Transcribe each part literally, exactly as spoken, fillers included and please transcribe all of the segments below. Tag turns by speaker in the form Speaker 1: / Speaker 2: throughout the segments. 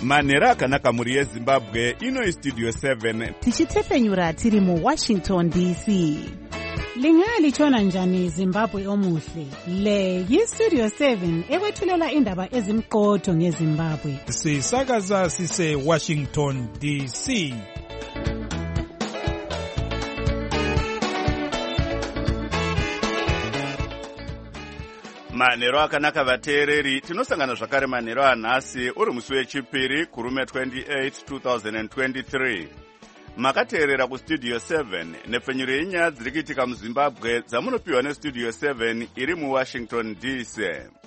Speaker 1: manhero akanaka mhuri yezimbabwe. Ino Studio seven
Speaker 2: tichitefenyura tiri muWashington D C. Lingalitshona njani Zimbabwe omuhle? Le yiStudio seven ekwethulela indaba ezimqotho ngeZimbabwe.
Speaker 3: Sisakaza sise Washington D C.
Speaker 1: manhero akanaka vateereri, tinosangana zvakare manhero anhasi uri musi wechipiri kurume twenty-eight two thousand twenty-three. Makateerera kuStudio seven nepfenyuro yenyaya dziri kuitika muZimbabwe dzamunopiwa neStudio seven iri muWashington D C.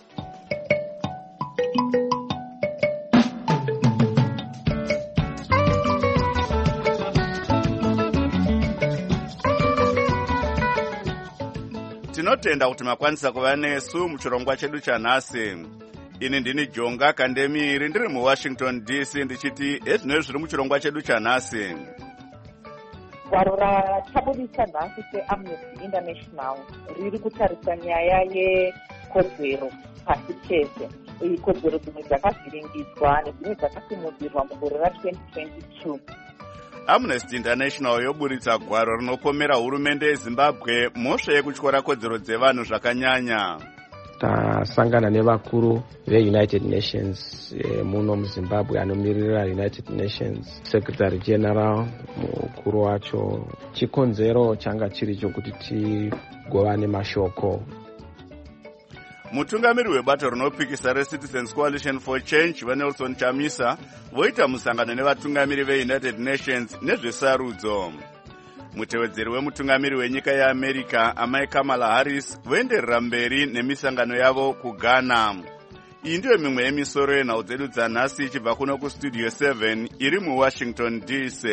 Speaker 1: Tinotenda kuti makwanisa kuva nesu muchirongwa chedu chanhasi. Ini ndini Jonga Kandemiri ndiri muWashington D C ndichiti ezvinoi zviri muchirongwa chedu chanhasi.
Speaker 4: Gwaro ratabudisa nhasi seAmnesty International riri kutarisa nyaya yekodzero pasi chese. Iyi kodzero dzimwe dzakavhiringidzwa nedzimwe dzakasimudzirwa mugore ra-twenty twenty-two.
Speaker 1: Amnesty International yoburitsa gwaro rinopomera hurumende yeZimbabwe mhosva yekutyora kodzero dzevanhu zvakanyanya.
Speaker 5: Tasangana nevakuru veUnited Nations e, muno muZimbabwe anomirira United Nations Secretary General mukuru wacho. Chikonzero changa chiri chokuti tigovane mashoko.
Speaker 1: Mutungamiri webato rinopikisa reCitizens Coalition for Change vaNelson Chamisa voita musangano nevatungamiri veUnited Nations nezvesarudzo. Mutevedzeri wemutungamiri wenyika yeAmerica amai Kamala Harris voenderera mberi nemisangano yavo kuGhana. Iyi ndiyo mimwe yemisoro yenhau dzedu dzanhasi ichibva kuno kuStudio seven iri muWashington D C.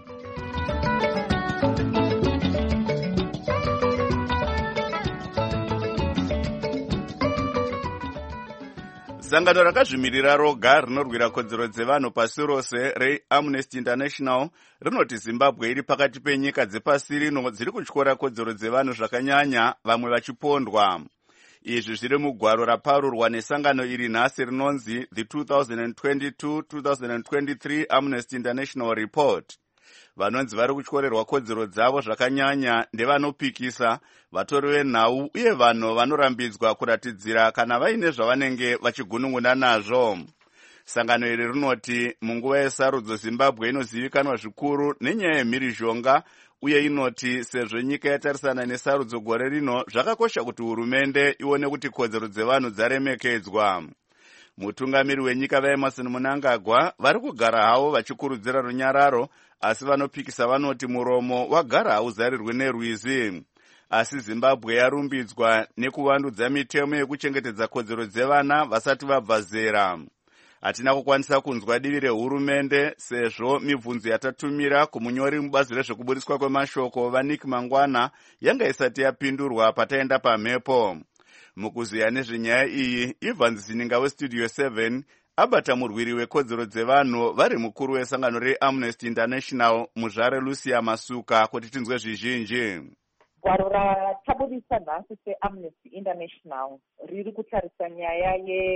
Speaker 1: Sangano rakazvimirira roga rinorwira kodzero dzevanhu pasi rose reAmnesty International rinoti Zimbabwe iri pakati penyika dzepasi rino dziri kutyora kodzero dzevanhu zvakanyanya, vamwe vachipondwa. Izvi zviri mugwaro raparurwa nesangano iri nhasi rinonzi The two thousand twenty-two two thousand twenty-three Amnesty International Report. Vanonzi vari kutyorerwa kodzero dzavo zvakanyanya ndevanopikisa, vatori venhau uye vanhu vanorambidzwa kuratidzira kana vaine zvavanenge vachigunun'una nazvo. Sangano iri rinoti munguva yesarudzo Zimbabwe inozivikanwa zvikuru nenyaya yemhirizhonga, uye inoti sezvo nyika yatarisana nesarudzo gore rino zvakakosha kuti hurumende ione kuti kodzero dzevanhu dzaremekedzwa. Mutungamiri wenyika vaEmerson Mnangagwa vari kugara havo vachikurudzira runyararo, asi vanopikisa vanoti muromo wagara hauzarirwe nerwizi. Asi Zimbabwe yarumbidzwa nekuvandudza mitemo yekuchengetedza kodzero dzevana vasati vabva zera. Hatina kukwanisa kunzwa divi rehurumende sezvo mibvunzo yatatumira kumunyori mubazi rezvekuburiswa kwemashoko vaNick Mangwana yanga isati yapindurwa pataenda pamhepo. Mukuziya nezvenyaya iyi, Evans Zininga weStudio seven abata murwiri wekodzero dzevanhu vari mukuru wesangano reAmnesty International Muzvare Lucia Masuka kuti tinzwe zvizhinji.
Speaker 4: Gwaro ratabudisa nhasi seAmnesty International riri kutarisa nyaya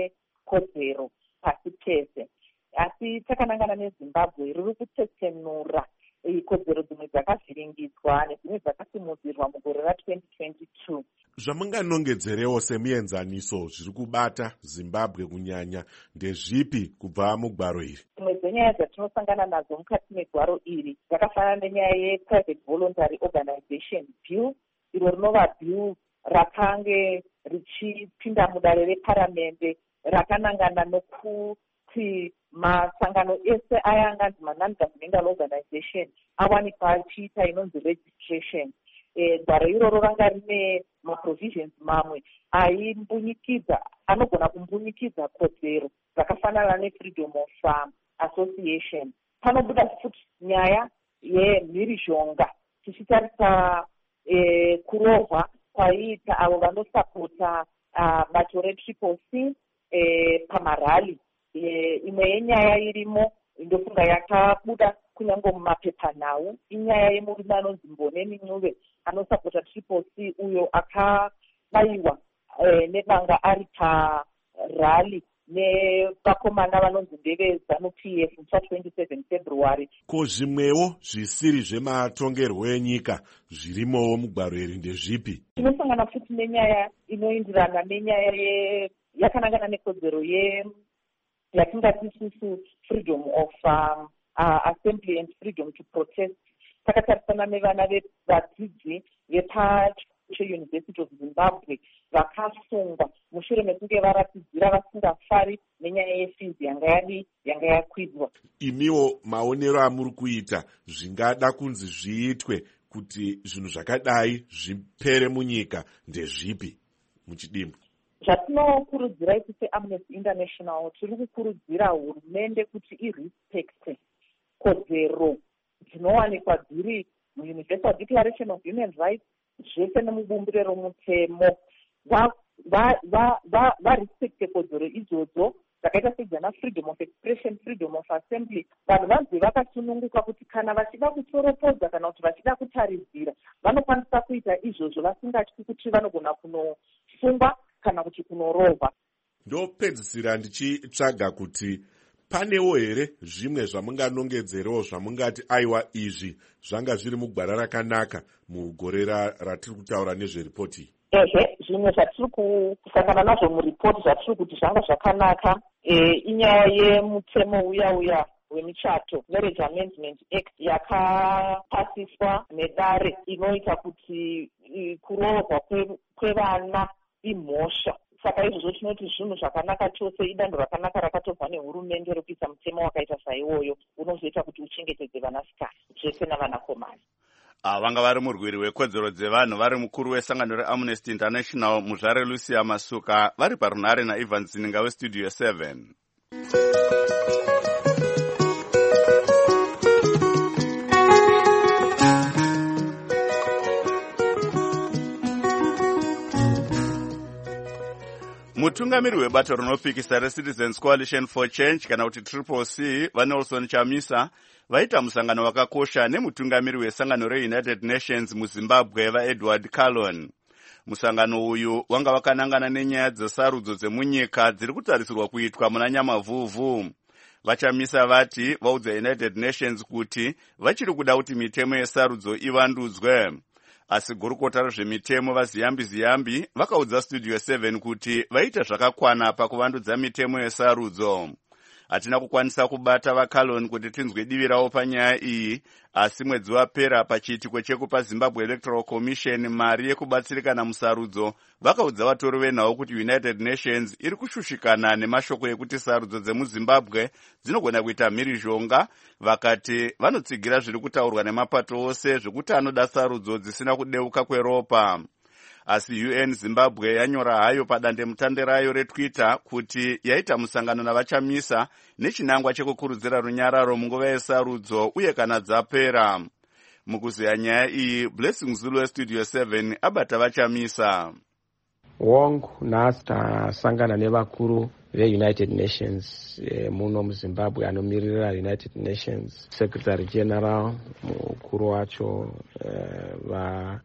Speaker 4: yekodzero pasi pese. Asi takanangana neZimbabwe riri kutesenura kodzero dzimwe dzakavhiringidzwa nedzimwe dzakasimudzirwa mugore ra-twenty twenty-two.
Speaker 6: Zvamunganongedzerewo semuenzaniso zviri kubata Zimbabwe kunyanya ndezvipi kubva mugwaro iri?
Speaker 4: Dzimwe dzenyaya dzatinosangana nadzo mukati megwaro iri dzakafanana nenyaya yePrivate Voluntary Organization Bill, iro rinova bill rakange richipinda mudare reparamende rakanangana nokuti masangano ese ayanganzi ma-non-governmental organization awanikwa achiita inonzi registration. Gwaro iroro ranga rine maprovisions mamwe aimbunyikidza, anogona kumbunyikidza kodzero dzakafanana neFreedom of um, Association. Panobuda futi nyaya yemhirizhonga tichitarisa e, kurohwa kwaiita avo vanosapota uh, bato reTriple C e, pamarali. E, imwe yenyaya irimo ndofunga yakabuda kunyange mumapepanhau inyaya yemurume anonzi Mboneni Ncube anosapota Triple C, uyo akabayiwa e, nebanga ari parali nevakomana vanonzi ndeve-ZANU-P F mucha twenty-seven February.
Speaker 6: Ko zvimwewo zvisiri zvematongerwo enyika zvirimowo mugwaro iri ndezvipi?
Speaker 4: Tinosangana futi nenyaya inoenderana nenyaya yakanangana nekodzero yatingati isusu freedom of um, uh, assembly and freedom to protest. Takatarisana nevana vadzidzi vepacheuniversity of Zimbabwe vakasungwa mushure mekunge varatidzira vasingafari nenyaya yefizi yanga yadi yanga yakwidzwa.
Speaker 6: Imiwo maonero amuri kuita zvingada kunzi zviitwe kuti zvinhu zvakadai zvipere munyika ndezvipi muchidimbu?
Speaker 4: Zvatinokurudzira isi seAmnesty International tiri kukurudzira hurumende kuti irespecte kodzero dzinowanikwa dziri muUniversal Declaration of Human Rights zvese nemubumbiro romutemo, varespecte kodzero idzodzo dzakaita sedzana freedom of expression, freedom of assembly. Vanhu vanzi vakasununguka kuti kana vachida kutsoropodza kana kuti vachida kutaridzira vanokwanisa kuita izvozvo vasingatyi kuti vanogona kunosungwa kana kuti kunorohwa.
Speaker 6: Ndopedzisira ndichitsvaga kuti panewo here zvimwe zvamunganongedzerewo zvamungati aiwa izvi zvanga zviri mugwara rakanaka mugore ratiri kutaura nezveripoti?
Speaker 4: Ehe, zvimwe zvatiri kusangana nazvo muripoti zvatiri kuti zvanga zvakanaka inyaya yemutemo uya uya wemichato, Marriage Amendment Act, yakapasiswa nedare inoita kuti kuroorwa kwevana imhosva. Saka izvozvo tinoti zvinhu zvakanaka chose, idando rakanaka rakatorwa nehurumende rokuisa mutemo wakaita saiwoyo unozoita kuti uchengetedze vanasikana zvese navanakomana.
Speaker 1: Vanga vari murwiri wekodzero dzevanhu vari mukuru wesangano reAmnesty International Muzvare Lucia Masuka vari parunare naIvan Zininga westudio seven. Mutungamiri webato rinopikisa reCitizens Coalition for Change kana kuti Triple C vaNelson Chamisa vaita musangano wakakosha nemutungamiri wesangano reUnited Nations muZimbabwe vaEdward Callon. Musangano uyu wanga wakanangana nenyaya dzesarudzo dzemunyika dziri kutarisirwa kuitwa muna Nyamavhuvhu. Vachamisa vati vaudza United Nations kuti vachiri kuda kuti mitemo yesarudzo ivandudzwe. Asi gurukota rezvemitemo vaZiyambi Ziyambi vakaudza studio seven kuti vaita zvakakwana pakuvandudza mitemo yesarudzo. Hatina kukwanisa kubata vaCallon kuti tinzwe divi ravo panyaya iyi, asi mwedzi wapera pachiitiko chekupa Zimbabwe Electoral Commission mari yekubatsirikana musarudzo vakaudza vatori venhau kuti United Nations iri kushushikana nemashoko ekuti sarudzo dzemuZimbabwe dzinogona kuita mhirizhonga. Vakati vanotsigira zviri kutaurwa nemapato ose zvekuti anoda sarudzo dzisina kudeuka kweropa. Asi U N Zimbabwe yanyora hayo padandemutande rayo reTwitter kuti yaita musangano navachamisa nechinangwa chekukurudzira runyararo munguva yesarudzo uye kana dzapera. Mukuziya nyaya iyi, Blessing Zulu westudio seven abata vachamisa.
Speaker 5: Wong nhasi tasangana nevakuru veUnited Nations eh, muno muZimbabwe anomirira United Nations, Secretary General mukuru wacho eh, va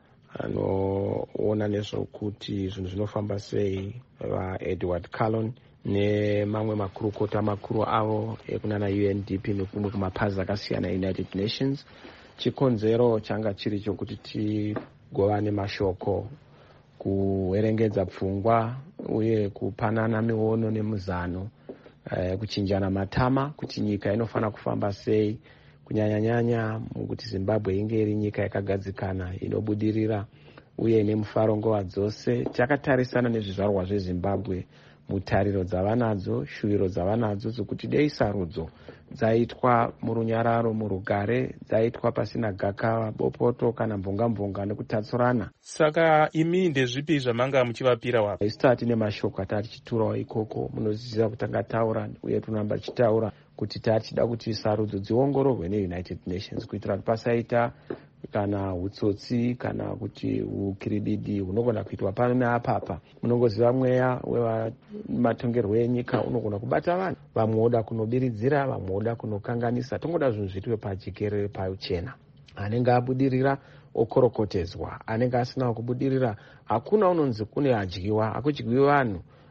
Speaker 5: anoona nezvokuti zvinhu zvinofamba sei vaEdward Callon nemamwe makurukota makuru avo ekunana U N D P nekumwe kumapazi akasiyana United Nations. Chikonzero changa chiri chokuti tigovane mashoko, kuverengedza pfungwa uye kupanana miono nemuzano, eh, kuchinjana matama kuti nyika inofana kufamba sei, kunyanya-nyanya mukuti Zimbabwe inge iri nyika yakagadzikana inobudirira uye nemufaro nguva dzose. Takatarisana nezvizvarwa zveZimbabwe mutariro dzavanadzo, shuwiro dzavanadzo dzokuti dei sarudzo dzaitwa murunyararo, murugare, dzaitwa pasina gakava, bopoto kana mbonga-mbonga nekutatsurana.
Speaker 7: Saka imi ndezvipi zvamanga muchivapira wapo?
Speaker 5: Isati nemashoko atati chiturawo ikoko, munoziva kutanga taura uye tunamba chitaura kuti tatida kuti sarudzo dziongororwe neUnited Nations kuitira kuti pasaita kana hutsotsi kana kuti ukirididi hunogona kuitwa pano neapapa. Munongoziva mweya wematongerwo enyika unogona kubata vanhu, vamwe voda kunobiridzira, vamwe voda kunokanganisa. Tongoda zvinhu zviitwe pajekerere pachena. Anenge abudirira okorokotedzwa, anenge asina kubudirira hakuna unonzi kune adyiwa, akudyiwi vanhu.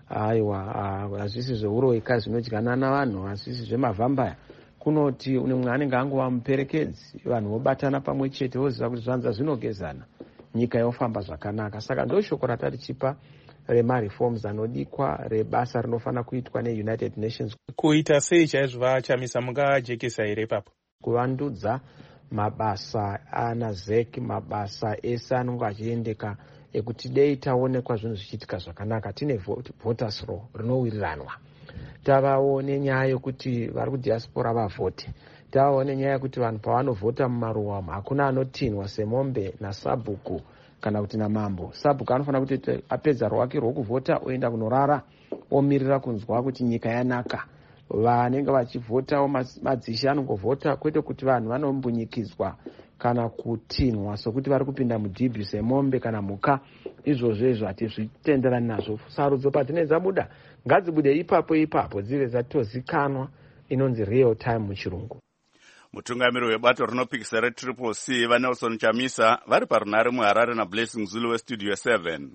Speaker 5: aiwa hazvisi zveuroika zvinodyanana navanhu, hazvisi zvemavhambaya. Kunoti une mumwe anenge angova muperekedzi, vanhu vobatana pamwe chete voziva kuti zvanza zvinogezana, nyika yofamba zvakanaka. Saka ndo shoko ratarichipa remareforms anodikwa, rebasa rinofanira kuitwa neUnited Nations.
Speaker 7: Kuita sei chaizvo vachamisa mungajekesa here ipapo?
Speaker 5: Kuvandudza mabasa ana zeki, mabasa ese anonge achiendeka ekuti dei taonekwa zvinhu zvichiitika zvakanaka. Tine voters row rinowiriranwa, tavawo nenyaya yokuti vari kudiaspora vavhote, tavawo nenyaya yokuti vanhu pavanovhota mumaruwa umu hakuna anotinwa semombe nasabhuku kana kuti namambo. Sabhuku anofanira kuti apedza rwake rwokuvhota oenda kunorara omirira kunzwa kuti nyika yanaka. Vanenge vachivhotawo madzishe anongovhota, kwete kuti vanhu vanombunyikidzwa kana kutinwa sokuti vari kupinda mudhibhi semombe kana mhuka. Izvozvo izvo hatizvitenderani nazvo. Sarudzo padzinenge dzabuda ngadzibude ipapo ipapo, dzive dzatozikanwa, inonzi real time muchirungu.
Speaker 1: Mutungamiri webato rinopikisa retriple C vaNelson Chamisa vari parunare muHarare naBlessing Zulu westudio seven.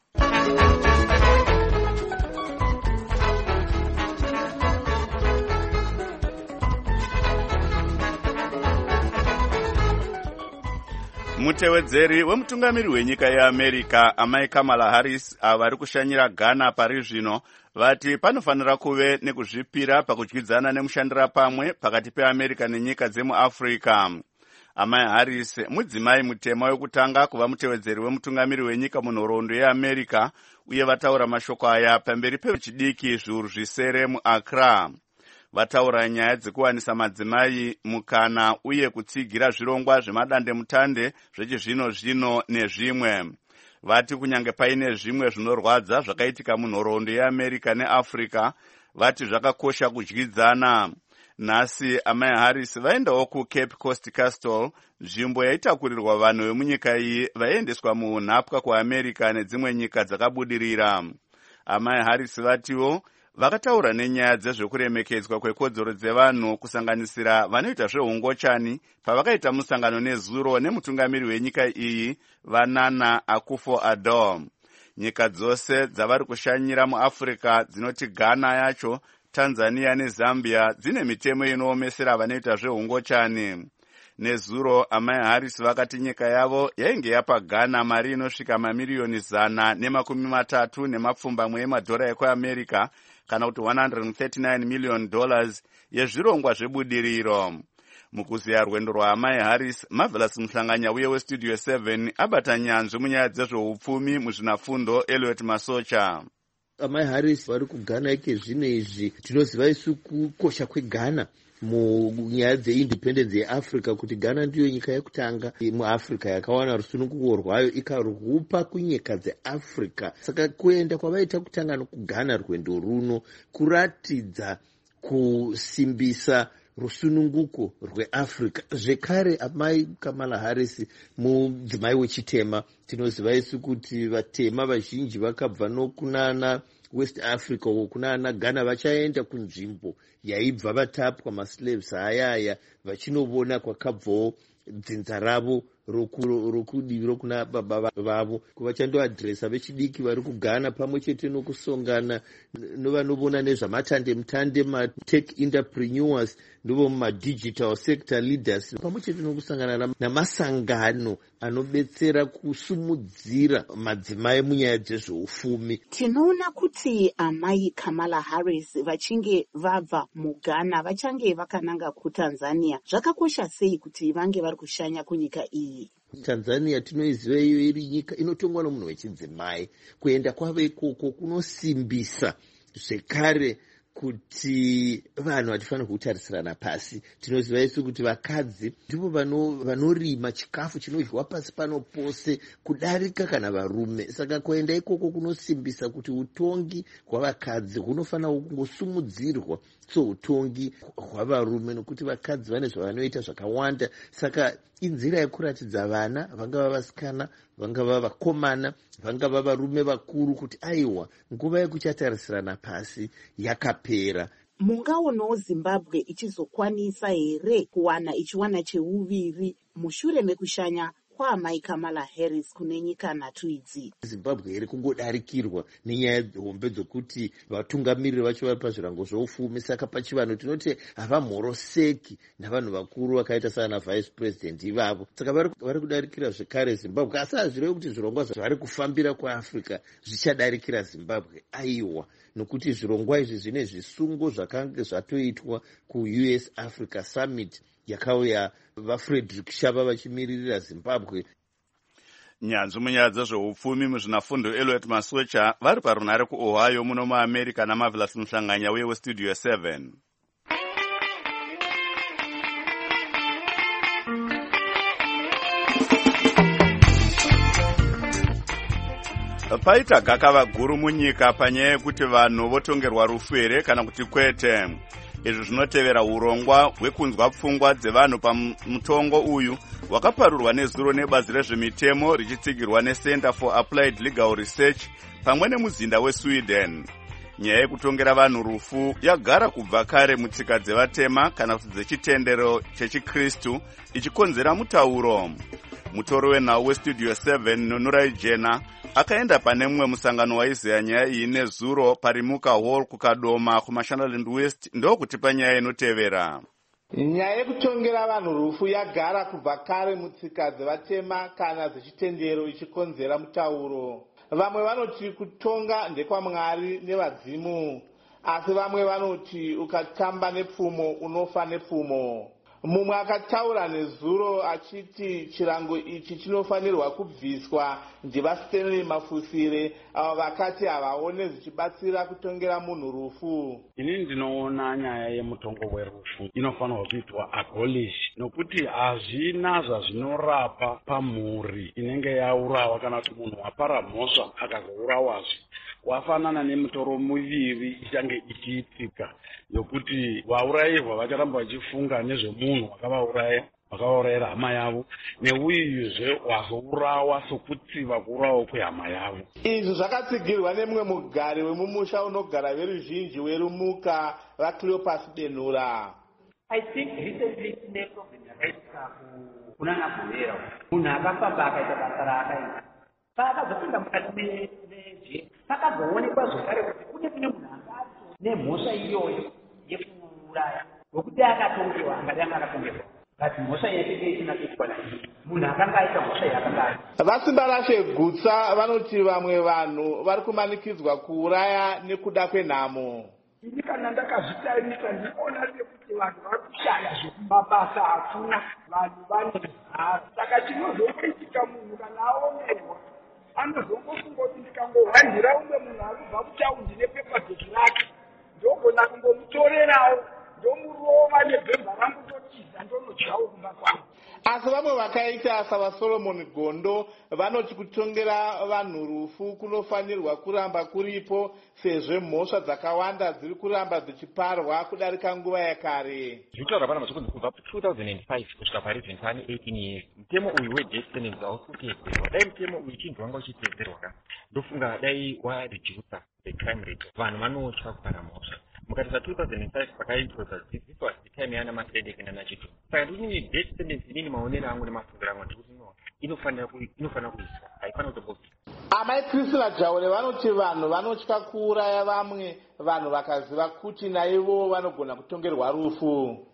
Speaker 1: Mutewedzeri wemutungamiri wenyika yeAmerica amai Kamala Harris avari kushanyira Ghana pari zvino vati panofanira kuve nekuzvipira pakudyidzana nemushandira pamwe pakati peAmerica nenyika dzemuAfrica. Amai Harris mudzimai mutema wekutanga kuva mutewedzeri wemutungamiri wenyika munhoroondo yeAmerica uye vataura mashoko aya pamberi pechidiki zviuru zvisere muAccra. Vataura nyaya dzekuwanisa madzimai mukana uye kutsigira zvirongwa zvemadandemutande zvechizvino zvino nezvimwe. Vati kunyange paine zvimwe zvinorwadza zvakaitika munhoroondo yeAmerica neAfrica, vati zvakakosha kudyidzana. Nhasi amai Harris vaendawo kuCape Coast Castle, nzvimbo yaitakurirwa vanhu vemunyika iyi vaiendeswa muunhapwa kuAmerica nedzimwe nyika dzakabudirira. Amai Harris vatiwo vakataura nenyaya dzezvekuremekedzwa kwekodzero dzevanhu kusanganisira vanoita zveungochani pavakaita musangano nezuro nemutungamiri wenyika iyi vaNana Akufo-Addo. Nyika dzose dzavari kushanyira muAfrica dzinoti Ghana yacho, Tanzania neZambia dzine mitemo inoomesera vanoita zveungochani. Nezuro amai Harris vakati nyika yavo yainge yapa Ghana mari inosvika mamiriyoni zana nemakumi matatu nemapfumbamwe emadhora ekuAmerica kana kuti one hundred thirty-nine million dollars yezvirongwa zvebudiriro. Mukuziya rwendo rwaamai Harris, Marvelous Muhlanganya uye westudio seven abata nyanzvi munyaya dzezveupfumi muzvinafundo Elliot Masocha.
Speaker 8: Amai Harris vari kuGhana ike zvino izvi tinoziva isu kukosha kweGhana munyaya dzeindependence yeAfrica, kuti Ghana ndiyo nyika yekutanga muAfrica yakawana rusununguko rwayo ikarupa kunyika dzeAfrica. Saka kuenda kwavaita kutanga nokuGhana rwendo runo kuratidza kusimbisa rusununguko rweAfrica. Zvekare amai Kamala Harris mudzimai wechitema, tinoziva isu kuti vatema vazhinji vakabva nokunana West Africa kunana Ghana vachaenda kunzvimbo yaibva vatapwa maslaves ayaya vachinovona kwakabvawo dzinza ravo rokudivi rokuna baba vavo. Kuvachandoadresa vechidiki vari kuGhana pamwe chete nokusongana novanovona nezvamatande mutande matech entrepreneurs ndovo mumadigital sector leaders pamwe chete nokusangana namasangano anobetsera kusumudzira madzimai munyaya dzezveufumi.
Speaker 9: Tinoona kuti amai Kamala Harris vachinge vabva muGhana vachange vakananga kuTanzania. Zvakakosha sei kuti vange vari kushanya kunyika iyi?
Speaker 8: Tanzania tinoiziva iyo iri nyika inotongwa nomunhu wechidzimai. Kuenda kwavo ikoko kunosimbisa zvekare kuti vanhu vatifanira kutarisirana pasi. Tinoziva isu kuti vakadzi ndipo vanorima chikafu chinodyiwa pasi pano pose kudarika kana varume. Saka kuenda ikoko kunosimbisa kuti utongi hwavakadzi hunofanira kungosumudzirwa soutongi hwavarume, nokuti vakadzi vane zvavanoita zvakawanda. Saka inzira yekuratidza vana, vangava vasikana, vangava vakomana, vangava varume vakuru, kuti aiwa nguva yekuchatarisirana pasi yakapera.
Speaker 9: Mungaonawo Zimbabwe ichizokwanisa here kuwana ichiwana cheuviri mushure mekushanya kwaamai Kamala Harris kune nyika nhatu idzi.
Speaker 8: Zimbabwe iri kungodarikirwa nenyaya hombe dzokuti vatungamiriri vacho vari pazvirango zvoupfumi. Saka pachivano tinoti havamhoroseki navanhu vakuru vakaita sana vice president ivavo. Saka vari kudarikira zvekare Zimbabwe, asi hazvireve kuti zvirongwa zvari kufambira kuAfrica zvichadarikira Zimbabwe. Aiwa, nokuti zvirongwa izvi zvine zvisungo zvakanga zvatoitwa kuU S Africa Summit yakauya vaFrederick Shaba vachimiririra Zimbabwe.
Speaker 1: Nyanzvi munyaya dzezveupfumi muzvinafundo Elliot Maswecha vari parunhare kuOhio muno muAmerica naMarvelous Muhlanganya uye weStudio seven. Paita gakava guru munyika panyaya yekuti vanhu votongerwa rufu here kana kuti kwete. Izvi zvinotevera urongwa hwekunzwa pfungwa dzevanhu pamutongo uyu hwakaparurwa nezuro nebazi rezvemitemo richitsigirwa neCenter for Applied Legal Research pamwe nemuzinda weSweden. Nyaya yekutongera vanhu rufu yagara kubva kare mutsika dzevatema kana kuti dzechitendero chechikristu ichikonzera mutauro. Mutoro wenhau weStudio seven Nonurai Jena akaenda pane mumwe musangano waizeya nyaya iyi nezuro parimuka hall kukadoma kuMashonaland West ndokuti panyaya inotevera.
Speaker 10: Nyaya yekutongera vanhu rufu yagara kubva kare mutsika dzevatema kana dzechitendero ichikonzera mutauro. Vamwe vanoti kutonga ndekwaMwari nevadzimu, asi vamwe vanoti ukatamba nepfumo unofa nepfumo. Mumwe akataura nezuro achiti chirango ichi chinofanirwa kubviswa ndivaStanley Mafusire avo vakati havaone zvichibatsira kutongera munhu rufu.
Speaker 11: Ini ndinoona nyaya yemutongo werufu inofanirwa kuitwa abolish, nokuti hazvina zvazvinorapa pamhuri inenge yaurawa kana kuti munhu wapara mhosva akazourawazve. Wafanana nemutoro miviri ichange ichiitika yokuti vaurayirwa vacharamba vachifunga nezvemunhu wakavauraya vakavaurayira hama yavo neuyuzve wazourawa sokutsiva kuurawa kwehama yavo.
Speaker 10: Izvi zvakatsigirwa nemumwe mugari wemumusha unogara veruzhinji werumuka vaCleopas Benhura.
Speaker 12: I think recently tine problem yakaita kuna Nabhuera. Munhu akafamba akaita basa raakaita. Pakazopinda mukati meje pakazoonekwa zvakare kuti kune kune munhu angato nemhosva iyoyo yekuuraya wekuti akatongerwa angati anga akatongerwa kati mhosva yake isina kuitwa naye munhu akanga aita mhosva yakanga.
Speaker 10: Vasimbarashe Gutsa vanoti vamwe vanhu vari kumanikidzwa kuuraya nekuda kwenhamo.
Speaker 13: Ini kana ndakazvitarisa ndinoona sekuti vanhu vari kushaya zvekumabasa hakuna, vanhu vane zhara. Saka chinozomboitika munhu kana aonerwa anozongofunga kuti ndikangohwandira umwe munhu ari kubva kutaundi nepepa bhegi rake ndogona kungomutorerawo ndomurova nebhemba rangu ndotiza ndonodyawo kumba kwangu.
Speaker 10: Asi vamwe vakaita savaSolomon Gondo vanoti kutongera vanhu rufu kunofanirwa kuramba kuripo sezvo mhosva dzakawanda dziri kuramba dzichiparwa kudarika nguva yakare.
Speaker 14: Zvitaura pana mazvokunzi kubva two thousand five kusvika parizvino pane eighteen years mutemo uyu wedeath sentence hauri kuteedzerwa. Dai mutemo uyu chinzi wanga uchiteedzerwa ka ndofunga dai waredusa the crime rate. Vanhu vanotya kupara mhosva. Mukati two thousand five pakaitwa dzidziso time yana maSedek nanaChitu. Saka ndini death sentence inini maonero angu nemafungiro angu ndikuti no inofanira inofanira kuiswa haifana kutombobviswa.
Speaker 10: Amai Priscilla Jaure vanoti vanhu vanotya kuuraya vamwe vanhu vakaziva kuti naivo vanogona kutongerwa rufu.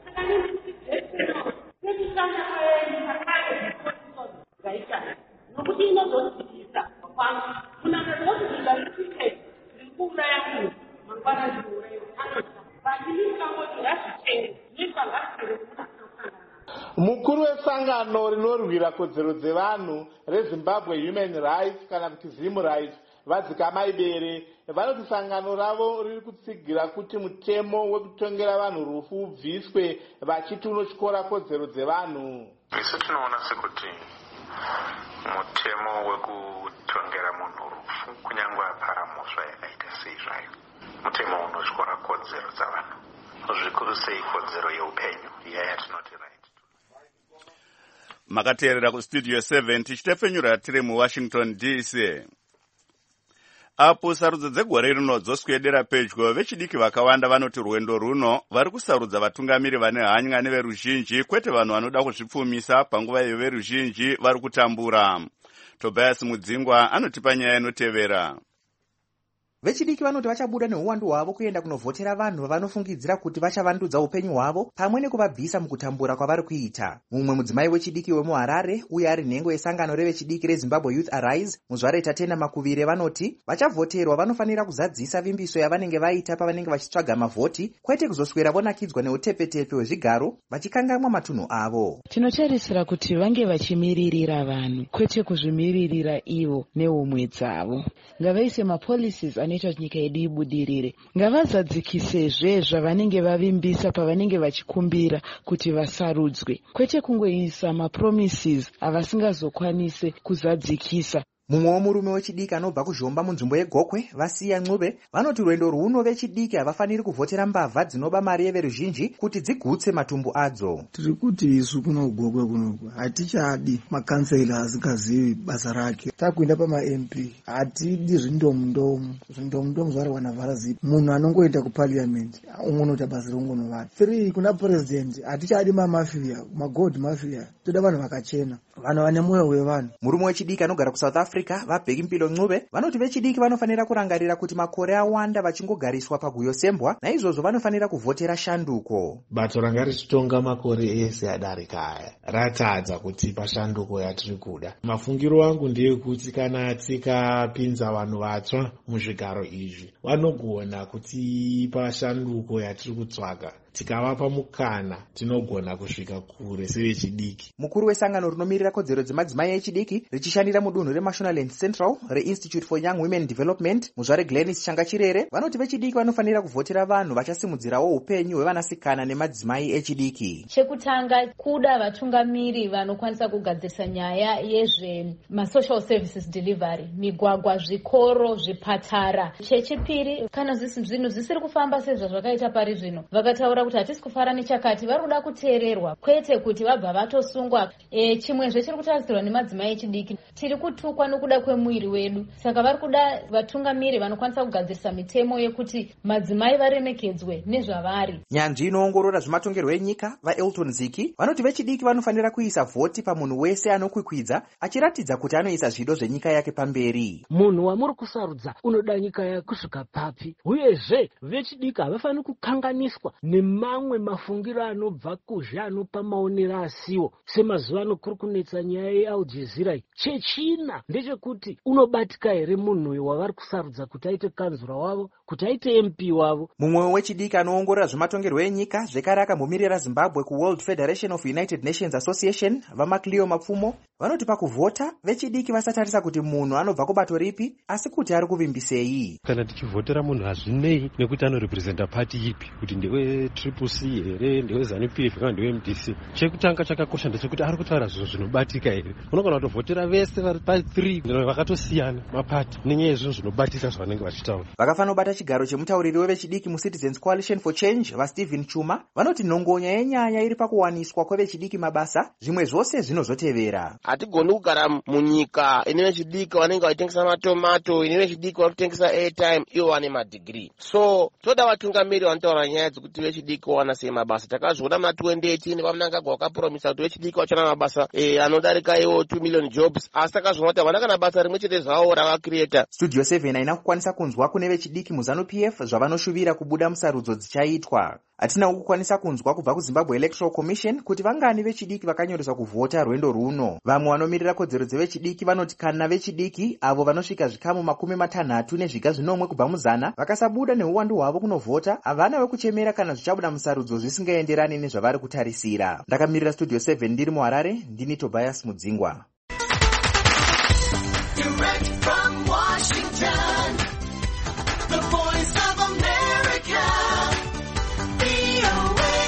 Speaker 12: Nokuti inozodzikisa kunaka zvokuita zvichike zvirikuuraya munhu mangwana zviuraya anotya but ndingangoti ngazvitenge zvinoitwa ngazvitenge kuti akasangana.
Speaker 10: Mukuru wesangano rinorwira kodzero dzevanhu reZimbabwe Human Rights kana kuti Zim Rights Vadzika Maibere vanoti sangano ravo riri kutsigira kuti mutemo wekutongera vanhu rufu ubviswe vachiti unotyora kodzero dzevanhu.
Speaker 15: Isu tinoona sekuti mutemo wekutongera munhu rufu kunyangwe apara mhosva yakaita sei zvayo mutemo unotyora kodzero dzavanhu, zvikuru sei kodzero yeupenyu iya yatinoti right.
Speaker 1: Makateerera kuStudio seven tichitepfenyura tiri muWashington D C. apo sarudzo dzegore rino dzoswedera pedyo. Vechidiki vakawanda vanoti rwendo runo vari kusarudza vatungamiri vane hanya neveruzhinji, kwete vanhu vanoda kuzvipfumisa panguva iyo veruzhinji vari kutambura. Tobias Mudzingwa anotipa nyaya inotevera.
Speaker 16: Vechidiki vanoti vachabuda neuwandu hwavo kuenda kunovhotera vanhu vavanofungidzira kuti vachavandudza upenyu hwavo pamwe nekuvabvisa mukutambura kwavari kuita. Mumwe mudzimai wechidiki wemuHarare uye ari nhengo yesangano revechidiki reZimbabwe Youth Arise muzvare Tatenda Makuvire vanoti vachavhoterwa vanofanira kuzadzisa vimbiso yavanenge vaita pavanenge vachitsvaga mavhoti, kwete kuzoswera vonakidzwa neutepetepe hwezvigaro vachikangamwa matunhu avo.
Speaker 17: Tinotarisira kuti vange vachimiririra vanhu kwete kuzvimiririra ivo neumwe dzavo. Ngavaise mapolicies anoita kuti nyika yedu ibudirire. Ngavazadzikisezve zvavanenge vavimbisa pavanenge vachikumbira kuti vasarudzwe, kwete kungoisa mapromises avasingazokwanise kuzadzikisa.
Speaker 16: Mumwe murume wechidiki anobva kuzhomba munzvimbo yeGokwe vasiya Ncube vanoti rwendo rwuno vechidiki havafaniri kuvhotera mbavha dzinoba mari yeveruzhinji kuti dzigutse matumbu adzo.
Speaker 18: Tiri kuti isu kuno Gokwe kunoku hatichadi makansela asingazivi basa rake. Takuenda pama-M P hatidi zvindomu-ndomu. Zvindomu-ndomu zvari wanavhara zipi. Munhu anongoenda kuparliament ungonota basa rongonovara. Three, kuna president hatichadi mamafia, magold mafia. Toda vanhu vakachena, vanhu vane mwoyo wevanhu.
Speaker 16: Murume wechidiki anogara kuSouth Africa vaBheki Mpilo Ncube vanoti vechidiki vanofanira kurangarira kuti makore awanda vachingogariswa paguyo sembwa, naizvozvo vanofanira kuvhotera shanduko.
Speaker 19: Bato ranga richitonga makore ese adarika aya ratadza kutipa shanduko yatiri kuda. Mafungiro angu ndeyekuti kana tikapinza vanhu vatsva muzvigaro izvi vanogona kutipa shanduko yatiri kutsvaga. Tikavapa mukana tinogona kusvika kure sevechidiki.
Speaker 16: Mukuru wesangano rinomirira kodzero dzemadzimai echidiki richishandira mudunhu reMashonaland Central reInstitute for Young Women Development muzvare Glenis Changa Chirere vanoti vechidiki vanofanira kuvhotera vanhu vachasimudzirawo upenyu hwevanasikana nemadzimai echidiki.
Speaker 20: Chekutanga kuda vatungamiri vanokwanisa kugadzirisa nyaya yezve masocial services delivery, migwagwa, zvikoro, zvipatara. Chechipiri, kana zvinhu zvisiri kufamba sezvazvakaita pari zvino, vakataura kuti hatisi kufara nechakati, vari kuda kuteererwa kwete kuti vabva vatosungwa. E, chimwezve chiri kutarisirwa nemadzimai echidiki, tiri kutukwa nokuda kwemwiri wedu, saka vari kuda vatungamiri vanokwanisa kugadzirisa mitemo yekuti madzimai varemekedzwe nezvavari.
Speaker 16: Nyanzvi inoongorora zvematongerwo enyika vaElton Ziki vanoti vechidiki vanofanira kuisa vhoti pamunhu wese anokwikwidza achiratidza kuti anoisa zvido zvenyika yake pamberi.
Speaker 21: Munhu wamuri kusarudza unoda nyika yake kusvika papi, uyezve vechidiki havafaniri kukanganiswa nemamwe mafungiro anobva kuzhe anopa maonero asiwo. Semazuva ano kuri kunetsa nyaya yeAl Jazeera. Chechina ndechekuti unobatika here munhu wavari kusarudza kuti aite kanzura wavo, kuti aite M P wavo.
Speaker 16: Mumwe wechidiki anoongorora zvematongerwo enyika zvekare akambomirira Zimbabwe kuWorld Federation of United Nations Association vaMacleo Mapfumo vanoti pakuvhota vechidiki vasatarisa kuti munhu anobva kubato ripi asi kuti ari kuvimbisei.
Speaker 22: Kana tichivhotera munhu hazvinei nekuti anorepresenta party ipi, kuti ndewe Triple C here, ndewe ZANU P F kana ndewe M D C. Chekutanga chakakosha ndechekuti ari kutaura zvinhu zvinobatika here. Unogona kutovhotera vese vari pa three vakatosiyana mapati nenyaya yezvinhu zvinobatika zvavanenge vachitaura.
Speaker 16: Vakafanira kubata chigaro chemutauriri wevechidiki muCitizens Coalition for Change vaStephen Chuma vanoti nhongonya yenyaya iri pakuwaniswa kwevechidiki mabasa, zvimwe zvose zvinozotevera.
Speaker 23: Hatigoni kugara munyika ine vechidiki vanenge vachitengesa matomato, ine vechidiki vari kutengesa airtime, ivo vane madigiri. So toda vatungamiri vanotaura nyaya dzekuti vechidiki wana sei mabasa. Takazviona muna twenty eighteen vaMnangagwa vakapromisa kuti vechidiki vachana mabasa eh, anodarika iwo two million jobs, asi takazviona kuti havana kana basa rimwe chete zvavo ravakireta.
Speaker 16: Studio seven haina kukwanisa kunzwa kune vechidiki muZANU P F zvavanoshuvira kubuda musarudzo dzichaitwa. Hatina kukwanisa kunzwa kubva kuZimbabwe Electoral Commission kuti vangani vechidiki vakanyoreswa kuvhota rwendo runo. Vamwe vanomirira kodzero dzevechidiki vanoti kana vechidiki avo vanosvika zvikamu makumi matanhatu nezviga zvinomwe kubva muzana vakasabuda neuwandu hwavo kunovhota, havana wekuchemera kana zvichabuda musarudzo zvisingaenderani nezvavari kutarisira. Ndakamirira Studio seven ndiri muHarare, ndini Tobias Mudzingwa.
Speaker 24: Direct from Washington, the voice of America, V O A.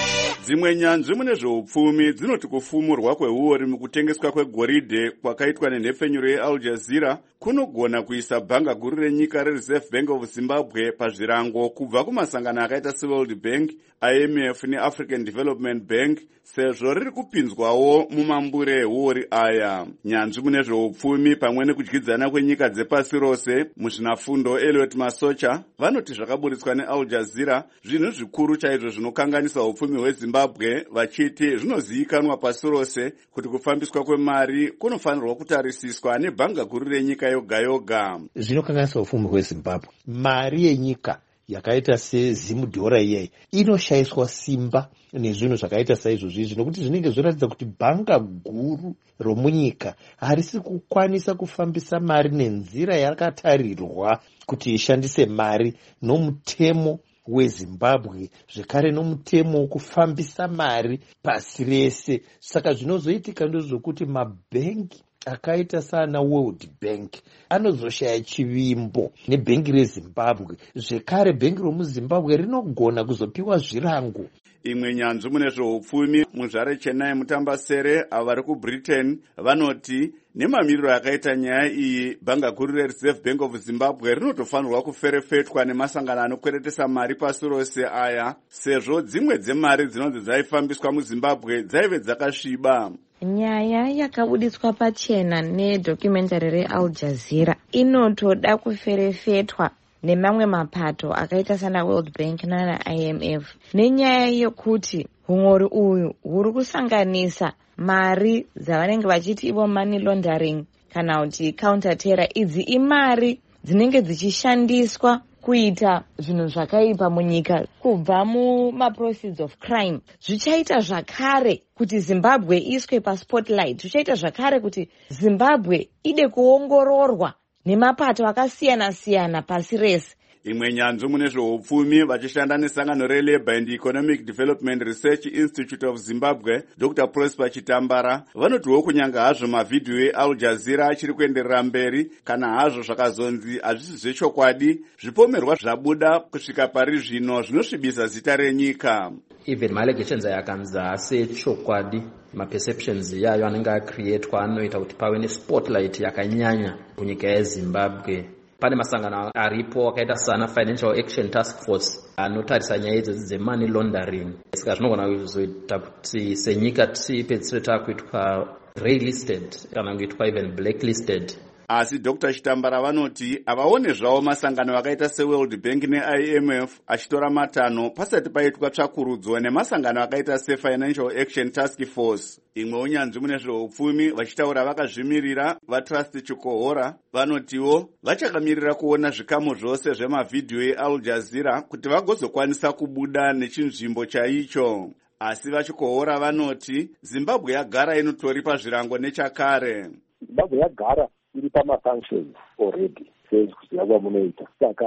Speaker 1: Dzimwe nyanzvi mune zveupfumi dzinoti kufumurwa kwehuori mukutengeswa kwegoridhe kwakaitwa nenhepfenyuro yeAl Jazeera kunogona kuisa bhanga guru renyika reReserve Bank of Zimbabwe pazvirango kubva kumasangano akaita seWorld Bank, I M F neAfrican Development Bank, sezvo riri kupinzwawo mumambure ehuori aya. Nyanzvi mune zveupfumi pamwe nekudyidzana kwenyika dzepasi rose muzvinafundo Elliot Masocha vanoti zvakaburitswa neAl Jazeera zvinhu zvikuru chaizvo zvinokanganisa upfumi hweZimbabwe, vachiti zvinozivikanwa pasi rose kuti kufambiswa kwemari kunofanirwa kutarisiswa nebhanga guru renyika yoga yoga.
Speaker 8: Zvinokanganisa upfumi hweZimbabwe. Mari yenyika yakaita sezimudhora iyei inoshayiswa simba nezvinhu zvakaita saizvozvi zvinokuti zvinenge zvoratidza kuti bhanga guru romunyika harisi kukwanisa kufambisa mari nenzira yakatarirwa kuti ishandise mari nomutemo weZimbabwe, zvekare nomutemo wokufambisa mari pasi rese. Saka zvinozoitika ndezvokuti mabhengi akaita sana World Bank anozoshaya chivimbo nebhengi reZimbabwe, zvekare bhengi romuZimbabwe rinogona kuzopiwa zvirango.
Speaker 1: Imwe nyanzvi mune zveupfumi muzvare Chennai Mutambasere avari kuBritain vanoti nemamiriro akaita nyaya iyi bhanga guru reReserve Bank of Zimbabwe rinotofanirwa kuferefetwa nemasangano anokweretesa mari pasi rose aya, sezvo dzimwe dzemari dzinonzi dzaifambiswa muZimbabwe dzaive dzakasviba.
Speaker 2: Nyaya yakabuditswa pachena nedocumentary reAl Jazeera inotoda kuferefetwa nemamwe mapato akaita sana World Bank nana I M F nenyaya yekuti humori uyu huri kusanganisa mari dzavanenge vachiti ivo money laundering kana kuti counter terror. Idzi imari dzinenge dzichishandiswa kuita zvinhu zvakaipa munyika kubva mumaproceeds of crime. Zvichaita zvakare kuti Zimbabwe iswe paspotlight, zvichaita zvakare kuti Zimbabwe ide kuongororwa nemapato akasiyana siyana pasi rese.
Speaker 1: Imwe nyanzvi mune zveupfumi vachishanda nesangano reLabour and Economic Development Research Institute of Zimbabwe, Doctor Prosper Chitambara, vanotiwo kunyanga hazvo mavhidhiyo eAl Jazeera achiri kuenderera mberi, kana hazvo zvakazonzi hazvisi zvechokwadi, zvipomerwa zvabuda kusvika pari zvino zvinosvibisa zita renyika.
Speaker 3: Even ma-allegations ayakanzi asechokwadi, ma-perceptions yayo anenge acreatwa anoita kuti pave nespotlight yakanyanya kunyika yeZimbabwe. Pane masangano aripo akaita sana Financial Action Task Force anotarisa nyaya idzodzi dzemoney laundering. Saka zvinogona kuzoita kuti senyika tipedzisire takuitwa grey listed kana kuitwa even blacklisted.
Speaker 1: Asi Doctor Chitambara vanoti avaone zvavo masangano akaita seWorld Bank neI M F achitora matanho pasati paitwa tsvakurudzo nemasangano akaita seFinancial Action Task Force. Imwe unyanzvi mune zveupfumi vachitaura vakazvimirira vaTrust Chikohora vanotiwo vachakamirira kuona zvikamu zvose zvemavhidhiyo eAl Jazeera kuti vagozokwanisa kubuda nechinzvimbo chaicho. Asi vachikohora vanoti Zimbabwe yagara inotori pazvirango nechakare.
Speaker 4: Zimbabwe yagara iri pamasanctions already sezvikuziva kwamunoita. Saka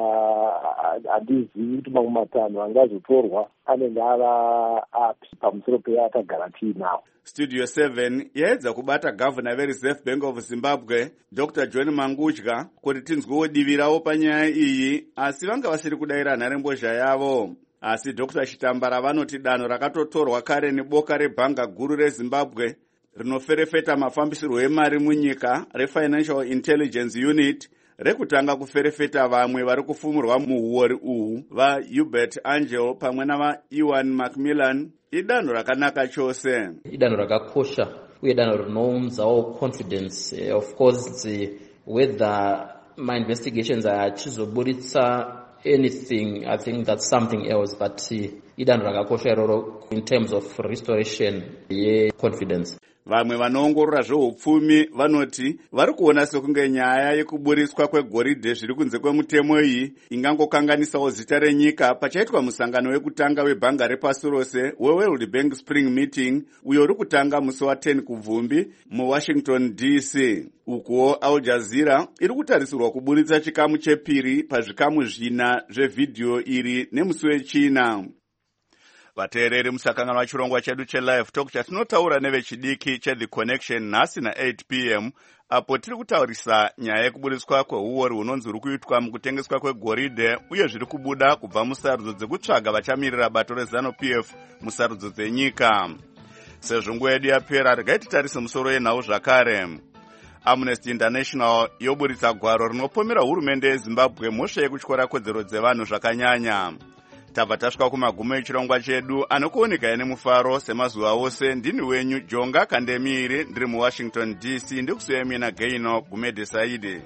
Speaker 4: handizivi kuti mamwe matanho angazotorwa anenge ava api pamusoro peakagara tiinawo.
Speaker 1: Studio seven yaedza kubata gavana veReserve Bank of Zimbabwe Doctor John Mangudya kuti tinzwewo divi ravo panyaya iyi, asi vanga vasiri kudayira nharembozha yavo. Asi Doctor Chitambara vanoti danho rakatotorwa kare neboka rebhanga guru reZimbabwe rinoferefeta mafambisirwo emari munyika reFinancial Intelligence Unit rekutanga kuferefeta vamwe vari kufumurwa muhuori uhu vaHubert Angel pamwe navaEwan Macmillan idanho rakanaka chose.
Speaker 3: Idanho rakakosha uye danho rinounzawo confidence. Uh, of course the, whether my investigations achizoburitsa anything, I think that's something else, but uh, idanho rakakosha iroro in terms of restoration ye confidence.
Speaker 1: Vamwe vanoongorora zveupfumi vanoti vari kuona sekunge nyaya yekuburiswa kwegoridhe zviri kunze kwemutemo iyi ingangokanganisawo zita renyika pachaitwa musangano wekutanga webhanga repasi rose weWorld Bank Spring Meeting uyo uri kutanga musi wa10 kubvumbi muWashington D C. Ukuwo Al Jazeera iri kutarisirwa kuburitsa chikamu chepiri pazvikamu zvina zvevhidhiyo iri nemusi wechina. vateereri musakangana wachirongwa chedu chelive talk chatinotaura nevechidiki cheThe Connection nhasi na-eight p m apo tiri kutaurisa nyaya yekubudiswa kweuori hunonzi huri kuitwa mukutengeswa kwegoridhe uye zviri kubuda kubva musarudzo dzekutsvaga vachamirira bato reZANU-P F musarudzo dzenyika. Sezvo nguva yedu yapera, regai titarise musoro yenhau zvakare. Amnesty International yoburitsa gwaro rinopomera hurumende yeZimbabwe mhosva yekutyora kodzero dzevanhu zvakanyanya. Tabva tasvika kumagumo echirongwa chedu anokuoneka nemufaro semazuva ose. Ndini wenyu Jonga Kandemiri, ndiri muWashington D C, ndikusiyemina Gaino Gumede Saidi.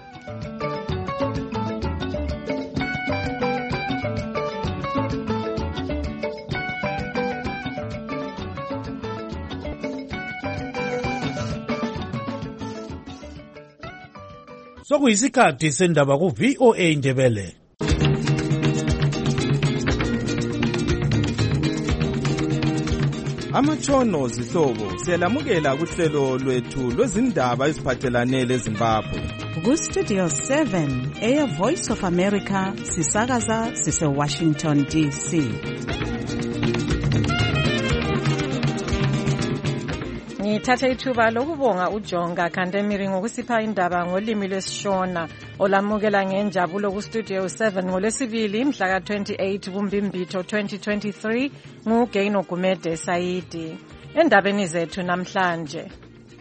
Speaker 5: Sokuyisikhathi sendaba ku-V O A Ndebele.
Speaker 6: Amatshono zihlobo siyalamukela kuhlelo lwethu lwezindaba eziphathelane leZimbabwe.
Speaker 7: Ku-Studio seven, Air Voice of America, sisakaza sise-Washington D C.
Speaker 9: Ngithatha ithuba lokubonga uJonga Kandemiri ngokusipha indaba ngolimi lwesiShona olamukela ngenjabulo ku-Studio seven ngolwesibili mhla ka twenty-eight kuMbimbitho twenty twenty-three nguGaino Gumede Saidi. Endabeni zethu namhlanje,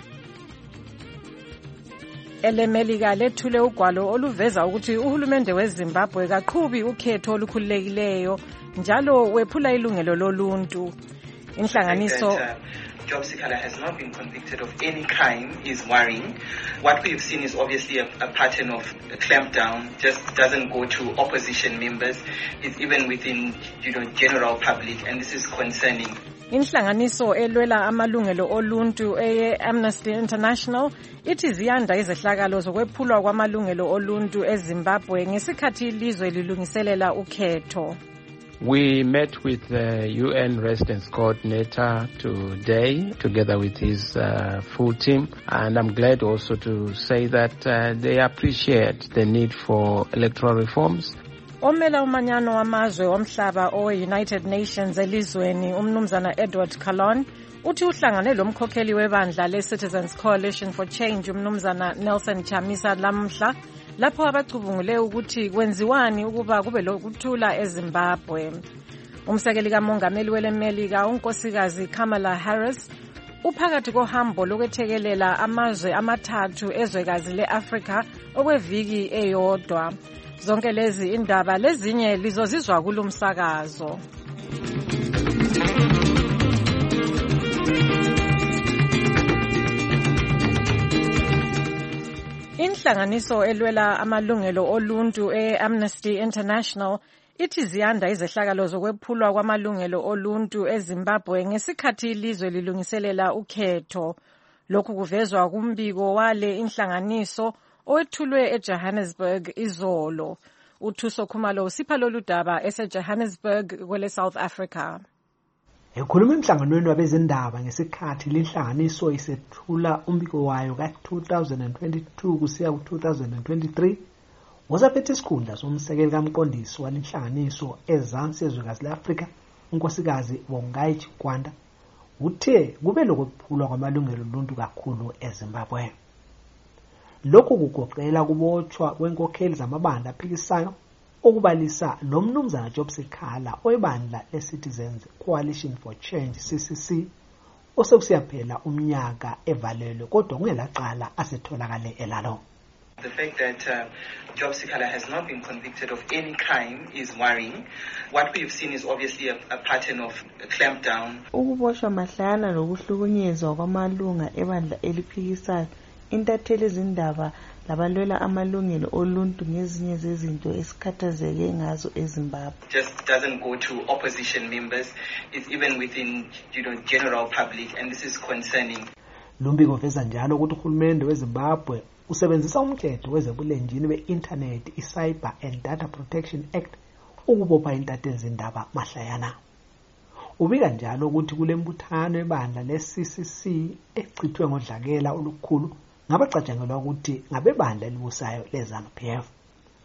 Speaker 9: elemelika lethule ugwalo oluveza ukuthi uhulumende weZimbabwe kaqhubi ukhetho olukhululekileyo njalo wephula ilungelo loluntu. Inhlanganiso
Speaker 25: Job Sikhala has not been convicted of any crime is worrying. What we've seen is obviously a, a pattern of a clampdown, just doesn't go to opposition members. It's even within, you know, general public, and this is concerning.
Speaker 9: Inhlanganiso elwela amalungelo oluntu eye Amnesty International ithi ziyanda izehlakalo zokwephulwa kwamalungelo oluntu eZimbabwe ngesikhathi ilizwe lilungiselela ukhetho.
Speaker 26: We met with the U N Residence Coordinator today, together with his uh, full team, and I'm glad also to say that uh, they appreciate the need for electoral reforms.
Speaker 9: Omela umanyano wamazwe omhlaba owe-United Nations elizweni umnumzana Edward Calon uthi uhlangane lomkhokheli webandla le-Citizens Coalition for Change umnumzana Nelson Chamisa lamhla lapho abacubungule ukuthi kwenziwani ukuba kube lokuthula eZimbabwe. Umsekeli kamongameli welemelika unkosikazi Kamala Harris uphakathi kohambo lokwethekelela amazwe amathathu ezwekazi le-Afrika okweviki eyodwa. Zonke lezi indaba lezinye lizozizwa kulumsakazo. Inhlanganiso elwela amalungelo oluntu e-Amnesty International ithi ziyanda izehlakalo zokwephulwa kwamalungelo oluntu eZimbabwe ngesikhathi ilizwe lilungiselela ukhetho. Lokhu kuvezwa kumbiko wale inhlanganiso owethulwe eJohannesburg izolo. Uthuso Khumalo usipha lolu daba eseJohannesburg kwele South Africa.
Speaker 27: Ekhuluma emhlanganweni wabezindaba ngesikhathi lenhlanganiso isethula umbiko wayo ka two thousand twenty-two kusiya ku two thousand twenty-three, wozaphethe isikhundla somsekeli kamqondisi walenhlanganiso ezansi ezwekazi le-Afrika unkosikazi Bongai Chikwanda uthe kube lokwephulwa kwamalungelo oluntu kakhulu eZimbabwe. Lokhu kugoqela kubotshwa kwenkokheli zamabandla aphikisayo okubalisa lo mnumzana Job Sikhala oyibandla le-Citizens Coalition for Change C C C osekusiyaphela umnyaka evalelwe kodwa kungelaqala asetholakale elalo.
Speaker 25: The fact that uh, Job Sikhala has not been convicted of any crime is worrying. What we've seen is obviously a, a pattern of a clampdown.
Speaker 2: Ukuboshwa mahlana nokuhlukunyezwa kwamalunga ebandla eliphikisayo, intatheli izindaba labalwela amalungelo oluntu ngezinye zezinto esikhathazeke ngazo eZimbabwe.
Speaker 25: Just doesn't go to opposition members. It's even within, you know, general public, and this is concerning.
Speaker 27: Lumbiko veza njalo ukuthi uhulumende weZimbabwe usebenzisa umthetho wezebulenjini be-internet i-Cyber and Data Protection Act ukubopha intatheli izindaba mahlayana. Ubika njalo ukuthi kule mbuthano ebandla le-C C C echithwe ngodlakela olukhulu ngabacatshangelwa ukuthi ngabebandla elibusayo leZANU-P F.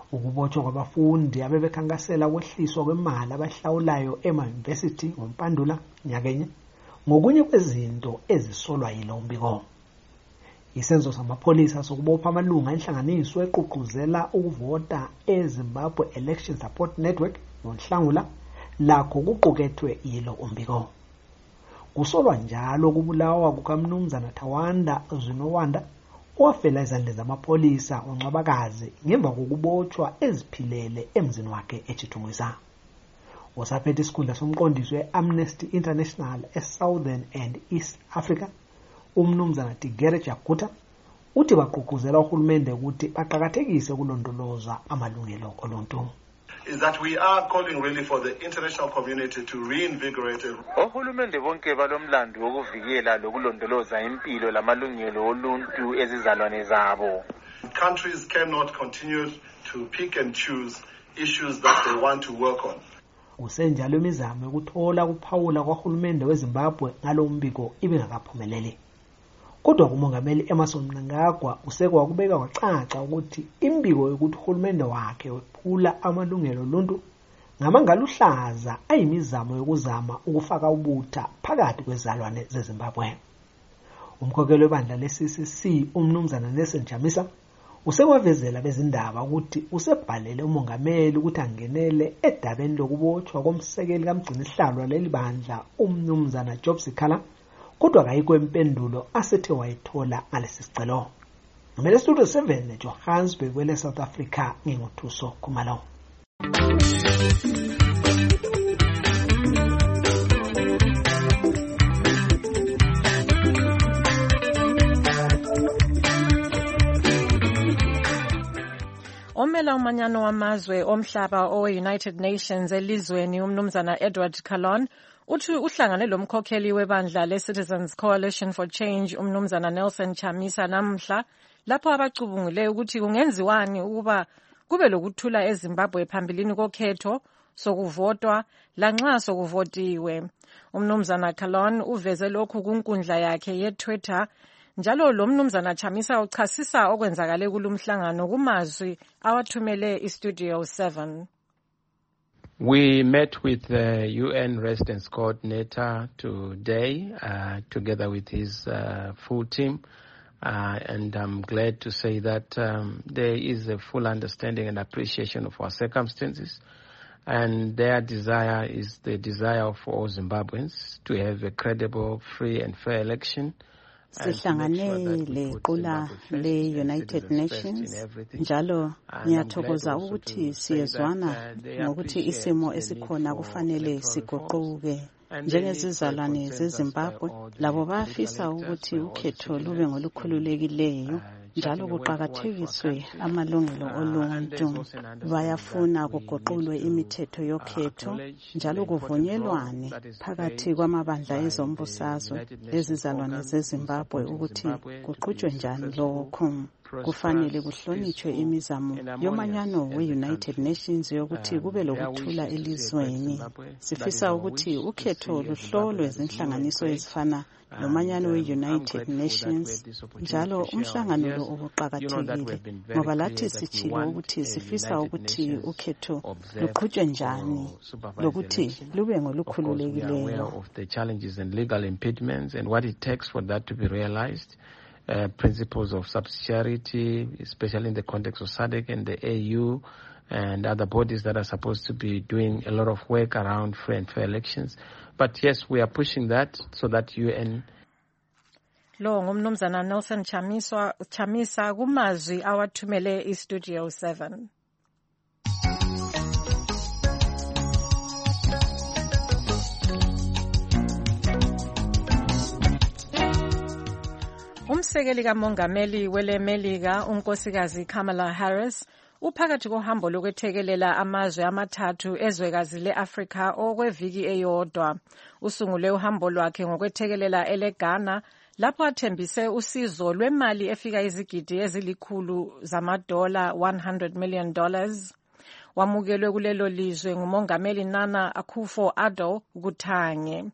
Speaker 27: ukubotshwa kwabafundi abebekhankasela ukwehliswa kwemali abahlawulayo ema-university ngompandula nyakenye ngokunye kwezinto ezisolwa yilo mbiko. Isenzo samapholisa sokubopha amalunga enhlanganiso eququzela ukuvota eZimbabwe Election Support Network ngoNhlangula lakho kuqukethwe yilo umbiko. Kusolwa njalo kubulawa kukamnumzana Thawanda Zinowanda owafela ezandleni zamapholisa ngoNcwabakazi ngemva kokubotshwa eziphilele emzini wakhe eChithumisa. Osaphethe isikhundla somqondisi we-Amnesty International eSouthern and East Africa umnumzana Tigere Jakuta uthi baqhuquzela uhulumende ukuthi baqhakathekise ukulondoloza amalungelo oluntu.
Speaker 10: Is that we are calling really for the international community to reinvigorate it.
Speaker 11: Ohulumende bonke balomlando wokuvikela lokulondoloza impilo lamalungelo oluntu ezizalwane zabo.
Speaker 10: Countries cannot continue to pick and choose issues that they want to work on.
Speaker 27: Usenjalo imizamo yokuthola kuphawula kwahulumende weZimbabwe ngalombiko ibingakaphumeleli. Kodwa kumongameli Emmerson Mnangagwa usekwa kubeka kwacaca ukuthi imbiko yokuthi uhulumende wakhe wephula amalungelo oluntu ngamangaluhlaza ayimizamo yokuzama ukufaka ubutha phakathi kwezalwane zeZimbabwe. Umkhokheli webandla le-C C C umnumzana Nelson Chamisa usekwavezela bezindaba ukuthi usebhalele umongameli ukuthi angenele edabeni lokubotshwa komsekeli kamgcini sihlalo leli bandla umnumzana Job Sikhala kodwa kayikho impendulo asethe wayithola ngalesi sicelo. Ngimele Studio seven eJohannesburg kwele South Africa nginguthuso Khumalo.
Speaker 9: Omela umanyano wamazwe omhlaba owe-United Nations elizweni umnumzana Edward Calon uthi uhlangane lomkhokheli webandla le-Citizens Coalition for Change umnumzana Nelson Chamisa namhla lapho abacubungule ukuthi kungenziwani ukuba kube lokuthula eZimbabwe phambilini kokhetho sokuvotwa lanxa sokuvotiwe. Umnumzana Calon uveze lokhu kunkundla yakhe ye-Twitter njalo lo mnumzana Chamisa uchasisa okwenzakale kulumhlangano kumazwi awathumele iStudio seven.
Speaker 26: We met with the U N Residence Coordinator today, uh, together with his uh, full team, uh, and I'm glad to say that um, there is a full understanding and appreciation of our circumstances, and their desire is the desire of all Zimbabweans to have a credible, free and fair election.
Speaker 7: Sihlanganele qula le-United Nations njalo ngiyathokoza ukuthi siyezwana ngokuthi isimo esikhona kufanele siguquke njengezizalwane zeZimbabwe labo bafisa ukuthi ukhetho lube ngolukhululekileyo njalo kuqhakathekiswe amalungelo oluntu bayafuna kuguqulwe imithetho yokhetho njalo kuvunyelwane phakathi kwamabandla ezombusazwe lezizalwane zeZimbabwe ukuthi kuqhutshwe njani lokho kufanele kuhlonitshwe imizamo yomanyano we-United Nations yokuthi kube lokuthula elizweni sifisa ukuthi ukhetho luhlolwe ezinhlanganiso ezifana nomanyano we-United Nations njalo umhlangano lo ubuqhakathekile ngoba lathi sichilo ukuthi sifisa ukuthi ukhetho luqhutshwe njani lokuthi lube ngolukhululekileyo
Speaker 26: of the challenges and legal impediments and what it takes for that to be realized. Uh, principles of subsidiarity, especially in the context of SADC and the A U and other bodies that are supposed to be doing a lot of work around free and fair elections. But yes, we are pushing that so that U N
Speaker 9: Lo ngumnumzana Nelson Chamisa Chamisa kumazwi awathumele iStudio seven. Umsekeli kamongameli welemelika unkosikazi Kamala Harris uphakathi kohambo lokwethekelela amazwe amathathu ezwekazi leAfrika okweviki eyodwa. Usungule uhambo lwakhe ngokwethekelela eleGhana lapho athembise usizo lwemali efika izigidi ezilikhulu zamadola one hundred million dollars. Wamukelwe kulelo lizwe ngumongameli Nana Akufo-Addo kuthange.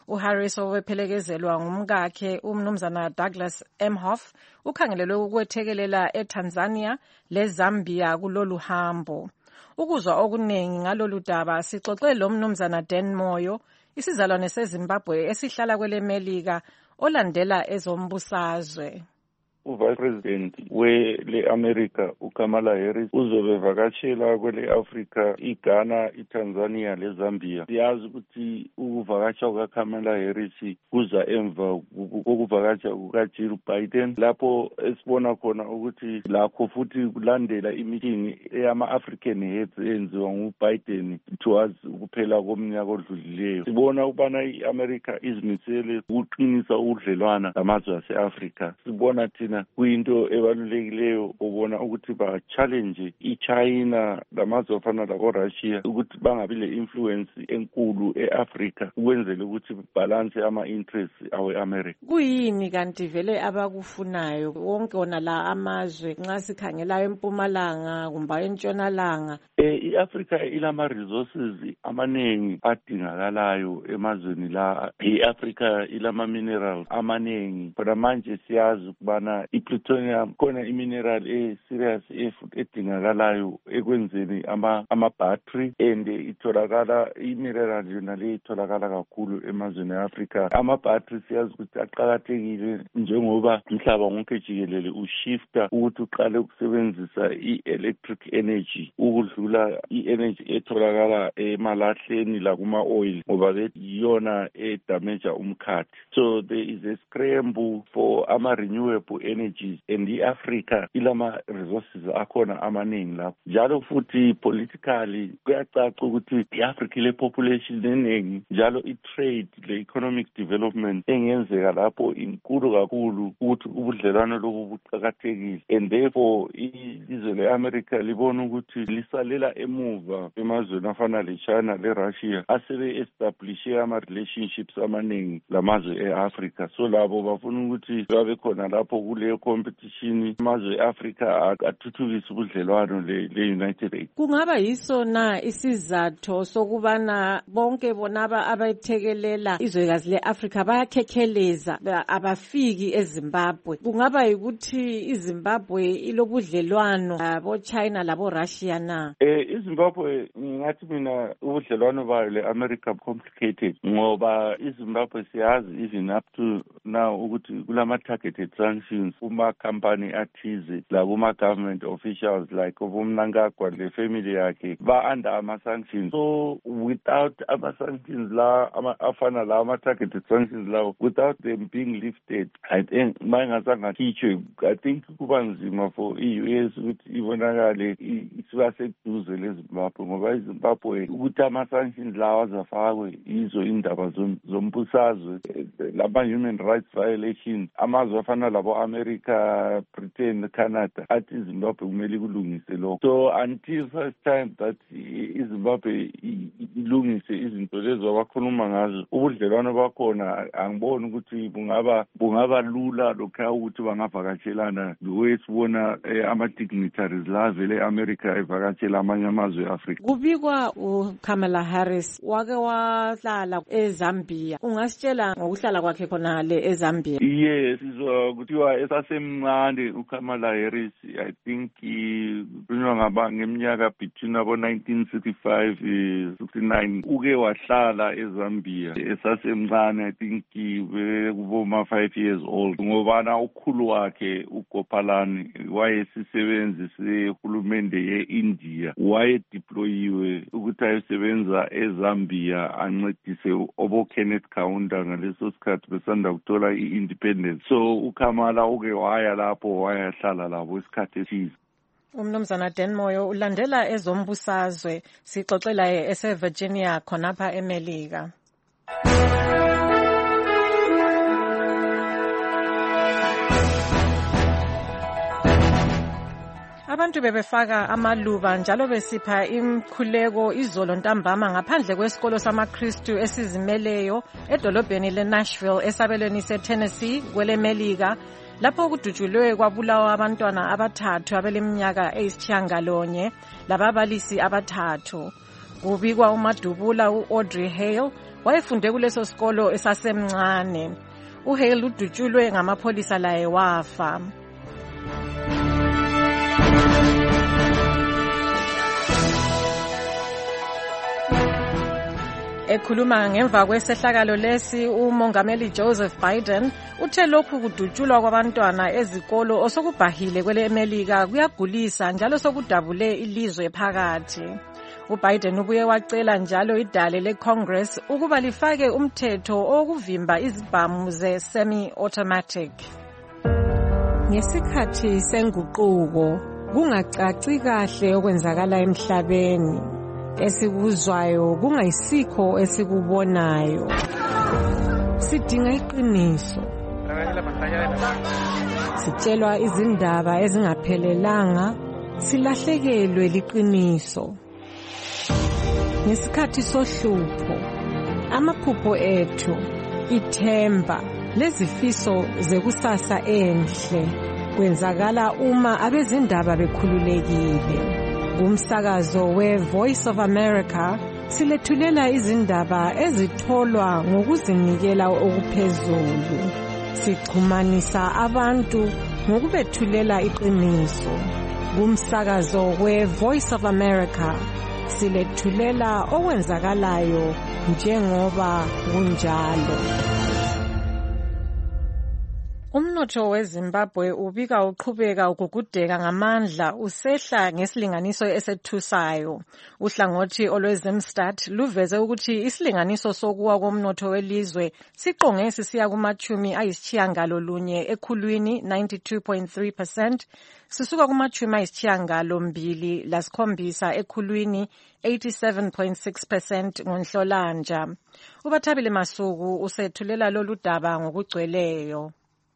Speaker 9: uHarris owephelekezelwa ngumkakhe umnumzana Douglas Emhoff ukhangelelwe ukwethekelela eTanzania leZambia kulolu hambo. Ukuzwa okuningi ngalolu daba sixoxe lo mnumzana Dan Moyo, isizalwane seZimbabwe esihlala kwele Melika olandela ezombusazwe.
Speaker 12: uvice president wele America uKamala Harris uzobevakatshela kwele Africa, iGhana, iTanzania leZambia. Siyazi ukuthi ukuvakatsha kukaKamala Harris kuza emva kokuvakatsha kukaJill Biden, lapho esibona khona ukuthi lakho futhi kulandela imeeting eyama-African heads eyenziwa nguBiden towards ukuphela komnyaka odlulileyo. Sibona ukubana i-America izimisele ukuqinisa ubudlelwana lamazwe ase-Africa. Sibona thina kuyinto ebalulekileyo ubona ukuthi ba-challenge i-China lamazwe afana lako-Russia ukuthi bangabi le-influence enkulu e-Africa ukwenzela ukuthi balance ama-interest awe-America.
Speaker 9: Kuyini kanti vele abakufunayo wonke wona la amazwe nxa sikhangelayo empumalanga kumbe entshonalanga?
Speaker 12: Eh, i-Africa ilama-resources amaningi adingakalayo emazweni la. I-Africa ilama-minerals amaningi. Kodwa manje siyazi ukubana i-plutonium khona imineral e-serious edingakalayo ekwenzeni ama-battery and itholakala imineral yona le itholakala kakhulu emazweni e-Africa. Ama-battery siyazi ukuthi aqakathekile njengoba umhlaba wonke jikelele ushifta ukuthi uqale ukusebenzisa i-electric energy ukudlula i-energy etholakala emalahleni la kuma-oil ngoba yiyona edamaja umkhathi. So there is a scramble for ama-renewable energies and i-Africa ilama resources akhona amaningi lapho. Njalo futhi politically kuyacaca ukuthi i-Africa ile population eningi, njalo i-trade le-economic development engenzeka lapho inkulu kakhulu ukuthi ubudlelwano lobu buqakathekile, and therefore ilizwe le-America libona ukuthi lisalela emuva emazweni afana le-China le-Russia asebe-establishe ama-relationships amaningi lamazwe e-Africa. So labo bafuna ukuthi babe khona lapho kuleyo competition amazwe e-Africa athuthukise ubudlelwano le-United States.
Speaker 9: Kungaba yiso na isizathu sokubana bonke bonaba abathekelela izwekazi le-Africa bayakhekheleza abafiki eZimbabwe? Kungaba yikuthi iZimbabwe ilobudlelwano labo-China labo-Russia na?
Speaker 12: Eh, iZimbabwe ngathi mina ubudlelwano bayo le-America complicated ngoba iZimbabwe siyazi even up to now ukuthi kulama-targeted sanctions kuma-company athize lakuma-government officials like ubumnankagwa le family yakhe ba-under ama-sanctions. So without ama-sanctions la afana la ama-targeted sanctions lawo, without them being lifted, I think mayingazange akhitshwe, I think kuba nzima for i-U S ukuthi ibonakale isiba seduze leZimbabwe ngoba iZimbabwe ukuthi ama-sanctions lawa azafakwe yizo indaba zombusazwe, lama-human rights violations, amazwe afana labo-America, Britain, Canada athi iZimbabwe kumele kulungise lokho. So until such time that iZimbabwe ilungise izinto lezo abakhuluma ngazo, ubudlelwano bakhona angiboni ukuthi bungaba bungaba lula lokho ukuthi bangavakatshelana ngokwesibona ama-dignitaries la vele e-America evakatshela amanye amazwe e-Africa.
Speaker 9: Kubikwa uKamala Harris wake wahlala eZambia. Ungasitshela ngokuhlala kwakhe khona le eZambia?
Speaker 12: Yes, izwa kuthiwa esasemncane uKamala Harris, I think kunywa ngaba ngeminyaka between abo nineteen sixty-five sixty-nine uke wahlala eZambia esasemncane, I think kuboma five years old ngobana ukhulu wakhe uGopalani wayesisebenzi sehulumende ye-India wayedeployiwe ukuthi ayosebenza eZambia ancedise obo Kenneth Kaunda ngaleso sikhathi besanda kuthola i-independence. So uKamala uke waya lapho wayahlala labo isikhathi esize.
Speaker 9: Umnumzana Dan Moyo ulandela ezombusazwe, sixoxela ese-Virginia khonapha eMelika. Abantu bebefaka amaluba njalo besipha imkhuleko izolo ntambama ngaphandle kwesikolo samaKristu esizimeleyo edolobheni leNashville esabelweni seTennessee kweleMelika, lapho kudutshulwe kwabulawa abantwana abathathu abeleminyaka eyisitshiyangalonye lababalisi abathathu. Kubikwa umadubula u-Audrey Hale wayefunde kuleso sikolo esasemncane. uHale udutshulwe ngamapholisa laye wafa. Ekhuluma ngemva kwesehlakalo lesi, umongameli Joseph Biden uthe lokhu kudutshulwa kwabantwana ezikolo osokubhahile kwele Melika kuyagulisa njalo sokudabule ilizwe phakathi. uBiden ubuye wacela njalo idale leCongress ukuba lifake umthetho okuvimba izibhamu ze-semi-automatic. Ngesikhathi senguquko kungacaci kahle okwenzakala emhlabeni. Esikuzwayo kungayisikho esikubonayo. Sidinga iqiniso. Sitshelwa izindaba ezingaphelelanga, silahlekelwe liqiniso. Ngesikhathi sohlupho, amaphupho ethu, ithemba, lezifiso zekusasa enhle kwenzakala uma abezindaba bekhululekile. Kumsakazo we-Voice of America silethulela izindaba ezitholwa ngokuzinikela okuphezulu. Sichumanisa abantu ngokubethulela iqiniso. Kumsakazo we-Voice of America silethulela okwenzakalayo njengoba kunjalo. Umnotho weZimbabwe ubika uqhubeka ukugudeka ngamandla usehla ngesilinganiso esethusayo. Uhlangothi olweZimstat luveze ukuthi isilinganiso sokuwa komnotho welizwe siqonge sisiya kumachumi ayisitshiyangalolunye ekhulwini ninety-two point three percent sisuka kumachumi ayisitshiyangalombili lasikhombisa ekhulwini eighty-seven point six percent ngonhlolanja. uBathabile Masuku usethulela lolu daba ngokugcweleyo.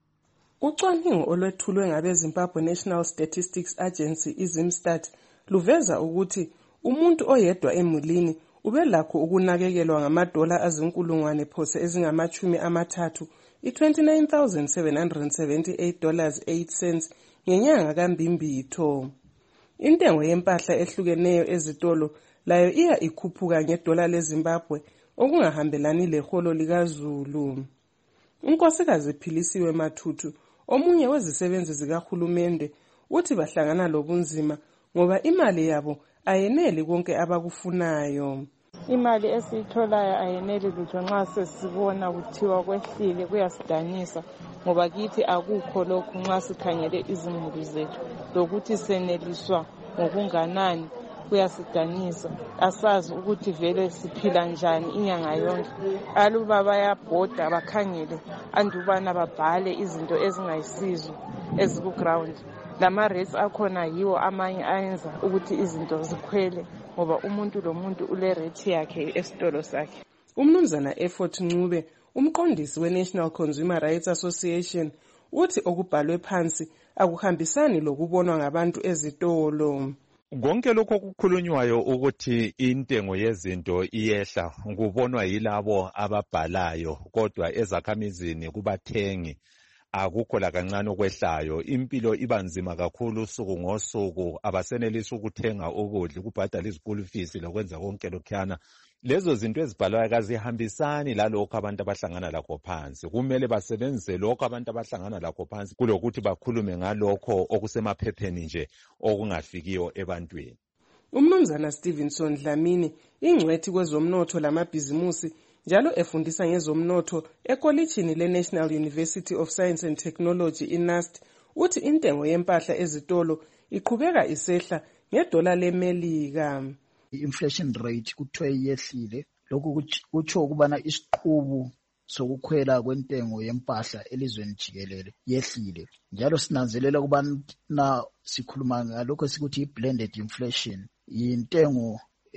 Speaker 13: Ucwaningo olwethulwe ngabe-Zimbabwe National Statistics Agency iZimstat luveza ukuthi umuntu oyedwa emulini ubelakho ukunakekelwa ngamadola azinkulungwane phose ezingamachumi amathathu i-twenty-nine thousand seven hundred seventy-eight dollars eight cents ngenyanga kaMbimbitho. Intengo yempahla ehlukeneyo ezitolo layo iya ikhuphuka ngedola leZimbabwe okungahambelani leholo likaZulu. uNkosikazi Philisiwe Mathuthu, omunye wezisebenzi zikahulumende, uthi bahlangana lobunzima ngoba imali yabo ayeneli konke abakufunayo.
Speaker 14: Imali esiyitholayo ayeneli lutho nxa sesibona kuthiwa kwehlile kuyasidanisa ngoba kithi akukho lokhu nxa sikhangele izimuli zethu lokuthi seneliswa ngokunganani kuyasidanisa. Asazi ukuthi vele siphila njani inyanga yonke. Aluba bayabhoda bakhangele andubana babhale izinto ezingayisizo ezikuground. Lama rates akhona yiwo amanye ayenza ukuthi izinto zikhwele ngoba umuntu lomuntu ule rate yakhe esitolo sakhe.
Speaker 13: Umnumzana Effort Ncube, umqondisi we-National Consumer Rights Association, uthi okubhalwe phansi akuhambisani lokubonwa ngabantu ezitolo.
Speaker 15: Konke lokho kukhulunywayo ukuthi intengo yezinto iyehla kubonwa yilabo ababhalayo, kodwa ezakhamizini kubathengi akukho lakancane okwehlayo. Impilo iba nzima kakhulu usuku ngosuku, abasenelisi ukuthenga ukudla, kubhadala izikulu fees lokwenza konke lokhuyana. Lezo zinto ezibhalwayo kazihambisani lalokho abantu abahlangana lakho phansi. Kumele basebenzise lokho abantu abahlangana lakho phansi kulokuthi bakhulume ngalokho okusemaphepheni nje okungafikiyo ebantwini.
Speaker 13: Umnumzana Stevenson Dlamini, ingcwethi kwezomnotho lamabhizimusi, njalo efundisa ngezomnotho ekolitshini le-National University of Science and Technology iNUST, uthi intengo yempahla ezitolo iqhubeka isehla ngedola leMelika.
Speaker 17: I-inflation rate kuthiwe yehlile, lokhu kutsho ukubana isiqubu sokukhwela kwentengo yempahla elizweni jikelele yehlile. Njalo sinanzelela ukubana sikhuluma ngalokho sikuthi i-blended inflation, intengo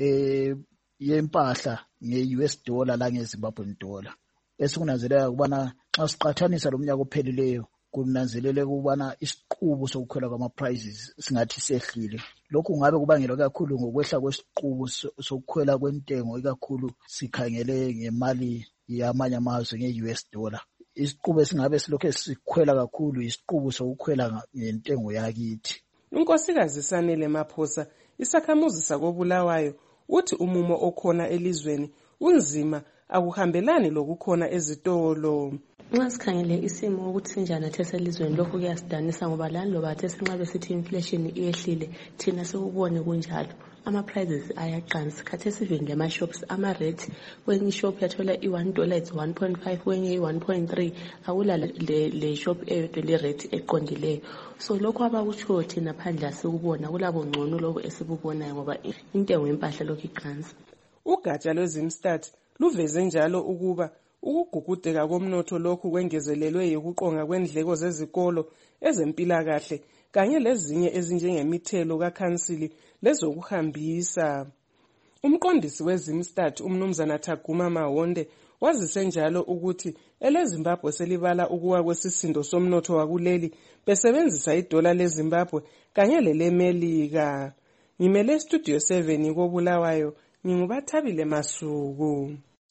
Speaker 17: e yempahla nge-U S dollar la nge-Zimbabwean dollar. Esikunanzelela ukubana xa siqathanisa lo mnyaka ophelileyo kunanzelele ukubana isiqubu sokukhwela kwama-prices singathi sehlile. Lokhu ngabe kubangelwa kakhulu ngokwehla kwesiqubu sokukhwela kwentengo, ikakhulu sikhangele ngemali yamanye amazwe nge-U S dollar. Isiqubu esingabe silokho sikhwela kakhulu isiqubu sokukhwela ngentengo yakithi.
Speaker 13: uNkosikazi Sanele Maphosa, isakhamuzi sakobulawayo, uthi umumo okhona elizweni unzima akuhambelani lokukhona ezitolo.
Speaker 16: Nxa sikhangele isimo ukuthi sinjani athese elizweni lokho kuyasidanisa ngoba lani loba athese nxa besithi inflation iyehlile thina sekubone kunjalo. Ama-prices ayaqansa khathesi even lema-shops ama-rate kwenye ishop yathola i-one dollar it's one point five kwenye i-one point three akula le, le shop eyodwa le-rate eqondileyo. So lokho abakutsho thina phandle asikubona kulabo ngcono lokho esikubonayo ngoba intengo yempahla lokho iqansa.
Speaker 13: Ugatsha lwezimstat luveze njalo ukuba ukugugudeka komnotho lokhu kwengezelelwe yikuqonga kwendleko zezikolo ezempilakahle kanye lezinye ezinjengemithelo kakhansili lezokuhambisa. Umqondisi wezimstat umnumzana Thaguma Mahonde wazise njalo ukuthi eleZimbabwe selibala ukuwa kwesisindo somnotho wakuleli besebenzisa idola leZimbabwe kanye lelemelika. Ngimele Studio seven koBulawayo ngingubathabile Masuku.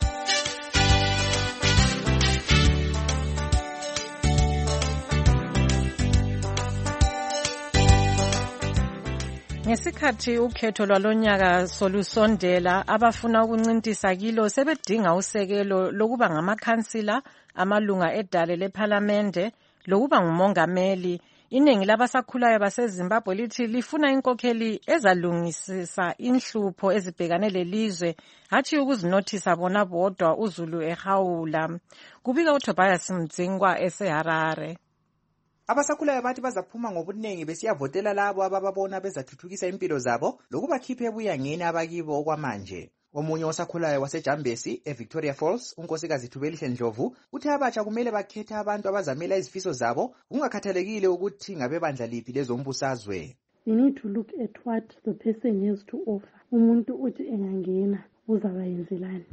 Speaker 9: Ngesikhathi ukhetho lwalonyaka solusondela abafuna ukuncintisa kilo sebedinga usekelo lokuba ngamakhansila amalunga edale lephalamende lokuba ngumongameli. Iningi labasakhulayo baseZimbabwe lithi lifuna inkokheli ezalungisisa inhlupho ezibhekane lelizwe hathi ukuzinothisa bona bodwa uZulu ehawula. Kubika uTobias Mdzingwa eseHarare.
Speaker 18: Abasakhulayo bathi bazaphuma ngobuningi besiyavotela labo abababona bezathuthukisa impilo zabo lokubakhipha ebuyangeni abakibo okwamanje. Omunye osakhulayo waseJambesi eVictoria Falls unkosikazi Thubelihle Ndlovu uthi abatsha kumele bakhethe abantu abazamela izifiso zabo kungakhathalekile ukuthi ngabebandla liphi lezombusazwe.
Speaker 19: You need to look at what the person has to offer. Umuntu uthi engangena uzabayenzelani.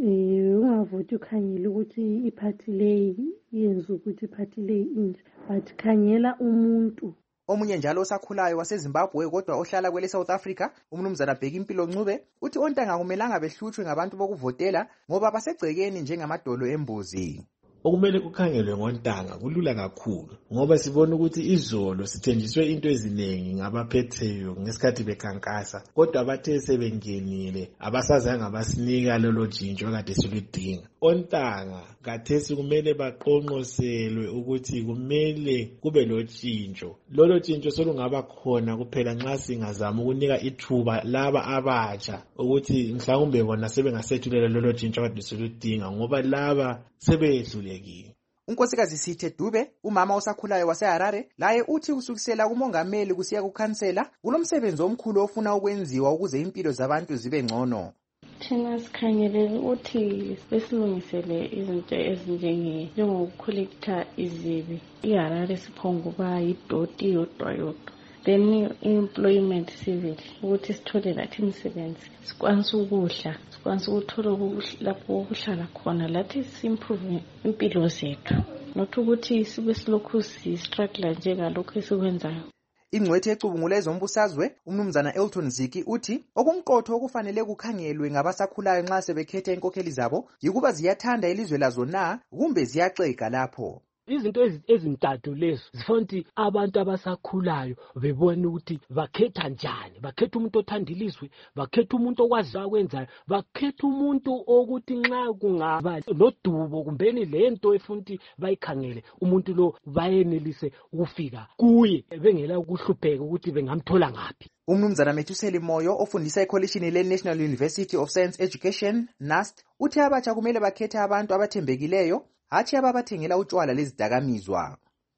Speaker 19: Eh ungavoti ukhangela ukuthi iphathi leyi yenza ukuthi iphathi leyi inje but khangela umuntu.
Speaker 18: Omunye njalo osakhulayo waseZimbabwe kodwa ohlala kwele South Africa umnumzana Bheki Impilo Ncube uthi ontanga kumelanga behlutshwe ngabantu bokuvotela ngoba basegcekeni njengamadolo embuzi.
Speaker 5: Okumele kukhangelwe ngontanga kulula kakhulu ngoba sibona ukuthi izolo sithenjiswe into eziningi ngabaphetheyo ngesikhathi bekhankasa kodwa abathe sebengenile abasazange abasinika lelo jinjo kade siludinga. Ontanga kathesi kumele baqonqoselwe ukuthi kumele kube lo jinjo. Lolo jinjo solungaba khona kuphela nxa singazama ukunika ithuba laba abatsha ukuthi mhlawumbe bona sebengasethulela lolo jinjo kade siludinga ngoba laba sebedlule.
Speaker 18: Unkosikazi Sithe Dube umama osakhulayo waseHarare laye uthi kusukisela kumongameli kusiya kukhansela kulomsebenzi omkhulu ofuna ukwenziwa ukuze impilo zabantu zibe ngcono.
Speaker 19: Thina sikhangele ukuthi besilungisele izinto ezinjenge njengokucollecta izibi. iHarare siphongo kuba yidoti yodwa yodwa. Then employment civil ukuthi sithole lathi imisebenzi sikwanisa ukudla sikwanisa ukuthola lapho ukuhlala khona lathi simprove impilo zethu not ukuthi sibe silokhu si-struggle njengalokhu esikwenzayo.
Speaker 18: Ingcwethe ecubungula ezombusazwe umnumzana Elton Ziki uthi okumqotho okufanele kukhangelwe ngabasakhulayo nxa sebekhetha inkokheli zabo yikuba ziyathanda ilizwe lazo na kumbe ziyaxega lapho.
Speaker 20: Izinto ezintathu lezo zifuna ukuthi abantu abasakhulayo bebone ukuthi bakhetha njani, bakhetha umuntu othanda ilizwe, bakhetha umuntu okwazi akwenzayo, bakhetha umuntu ukuthi nxa kungaba nodubo kumbeni lento efuna ukuthi bayikhangele umuntu lo bayenelise ukufika kuye bengela ukuhlupheka ukuthi bengamthola ngaphi.
Speaker 18: Umnumzana Methuseli Moyo ofundisa ekolishini le-National University of Science Education N A S T uthi abatsha kumele bakhethe abantu abathembekileyo hathi ababathengela utshwala lezidakamizwa.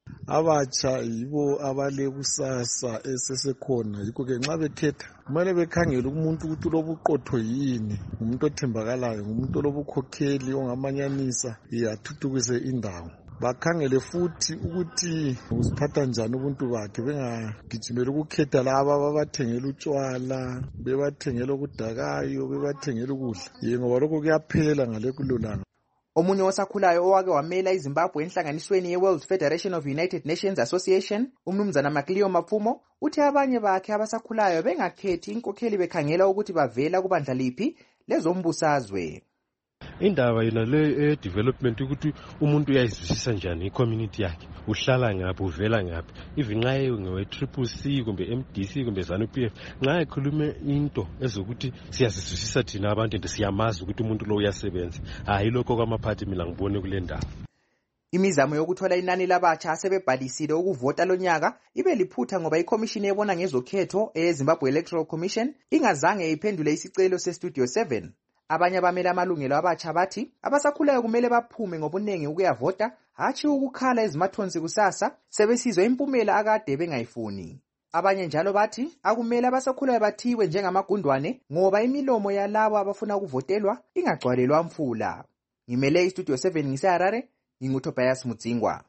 Speaker 21: Abatsha yibo abalekusasa esesekhona yikho ke nxa bekhetha kumele bekhangele umuntu ukuthi lobuqotho yini, umuntu othembakalayo, umuntu lobukhokheli ongamanyanisa yathuthukise indawo. Bakhangele futhi ukuthi uziphatha njani ubuntu bakhe bengagijimela ukukhetha laba ababathengela utshwala, bebathengela okudakayo, bebathengela ukudla. Ye ngoba lokho kuyaphela ngalekulolanga.
Speaker 18: Omunye osakhulayo owake wamela iZimbabwe enhlanganisweni ye-World Federation of United Nations Association, umnumzana Macleo Mapfumo, uthi abanye bakhe abasakhulayo bengakhethi inkokheli bekhangela ukuthi bavela kubandla liphi lezombusazwe.
Speaker 1: indaba yona le e development ukuthi umuntu uyayizwisisa njani i-community yakhe, uhlala ngaphi, uvela ngaphi, even nxa ngewe triple C kumbe M D C kumbe ZANU P F, nxa ekhulume into ezokuthi siyazizwisisa thina abantu and siyamazi ukuthi umuntu lo uyasebenza, hayi lokho kwamaphathi mina ngibone kule ndaba.
Speaker 18: Imizamo yokuthola inani labatsha asebebhalisile ukuvota lonyaka ibe liphutha ngoba ikhomishini ebona ngezokhetho eZimbabwe Electoral Commission ingazange iphendule isicelo seStudio seven. Abanye abamele amalungelo abatsha bathi abasakhulayo kumele baphume ngobunengi ukuyavota, hatshi ukukhala ezimathonsi kusasa sebesizwe impumela akade bengayifuni. Abanye njalo bathi akumele abasakhulayo bathiwe njengamagundwane ngoba imilomo yalabo abafuna ukuvotelwa ingagcwalelwa mfula. Ngimele iStudio seven ngiseHarare, nginguTobias Mudzingwa.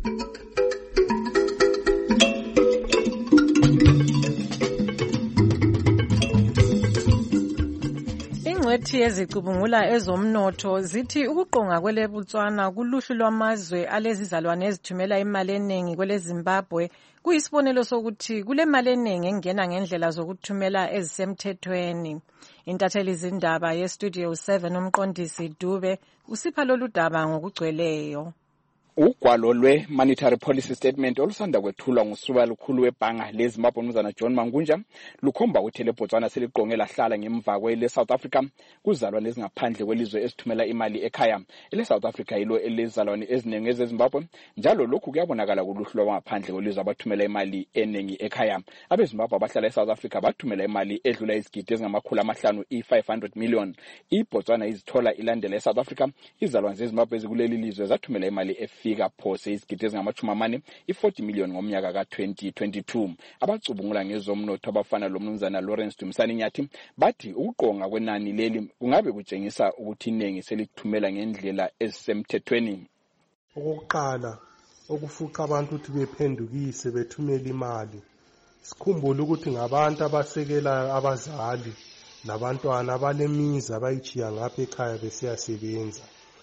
Speaker 9: Ingcwethi ezicubungula ezomnotho zithi ukuqonga kwele Botswana kuluhlu lwamazwe alezizalwane ezithumela imali eningi kwele Zimbabwe kuyisibonelo sokuthi kule mali eningi engena ngendlela zokuthumela ezisemthethweni. Intatheli izindaba yeStudio seven umqondisi Dube usipha lolu daba ngokugcweleyo.
Speaker 3: Ugwalo lwe-Monetary Policy Statement olusanda kwethulwa nguSuba lukhulu webhanga leZimbabwe umnumzana John Mangunja lukhomba ukuthi leBotswana seliqonge lahlala ngemva kwele South Africa kuzalwane ezingaphandle kwelizwe esithumela imali ekhaya. Ele South Africa yilo elezalwane eziningi ezeZimbabwe, njalo lokhu kuyabonakala kuluhlu lwabangaphandle kwelizwe abathumela imali eningi ekhaya. AbeZimbabwe abahlala eSouth Africa bathumela imali edlula izigidi ezingamakhulu amahlanu i-five hundred million. IBotswana izithola ilandela eSouth Africa. Izalwane zeZimbabwe ezikuleli lizwe zathumela imali efi fika phose izigidi ezingamachumi amane i-forty million ngomnyaka ka twenty twenty-two. Abacubungula ngezomnotho abafana lo mnumzana Lawrence Dumsani Nyathi bathi ukuqonga kwenani leli kungabe kutshengisa ukuthi iningi selithumela ngendlela ezisemthethweni.
Speaker 21: Okokuqala okufuqa abantu ukuthi bephendukise bethumela imali. Sikhumbule ukuthi ngabantu abasekela abazali nabantwana abalemizi abayichiya ngapha ekhaya besiyasebenza.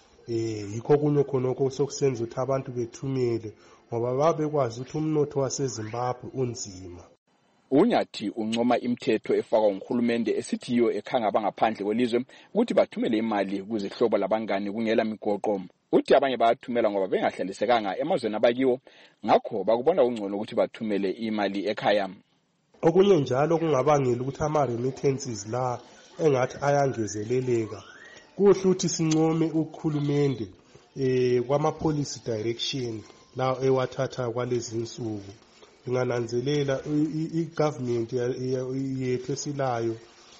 Speaker 21: Eh yikho kunye khonoko sokusenza ukuthi abantu bethumele ngoba babekwazi ukuthi umnotho waseZimbabwe unzima.
Speaker 3: Unyathi uncoma imithetho efakwa nguhulumende esithiyo ekhanga abangaphandle kwelizwe ukuthi bathumele imali kuzihlobo labangani kungela migoqo. Uthi abanye bayathumela ngoba bengahlalisekanga emazweni abakiwo, ngakho bakubona ungcono ukuthi bathumele imali ekhaya.
Speaker 21: Okunye njalo kungabangela ukuthi ama remittances la engathi ayangezeleleka. Kuhle ukuthi sincome ukukhulumende eh kwama policy direction la ewathatha kwalezi insuku. Ingananzelela igovernment yethu esilayo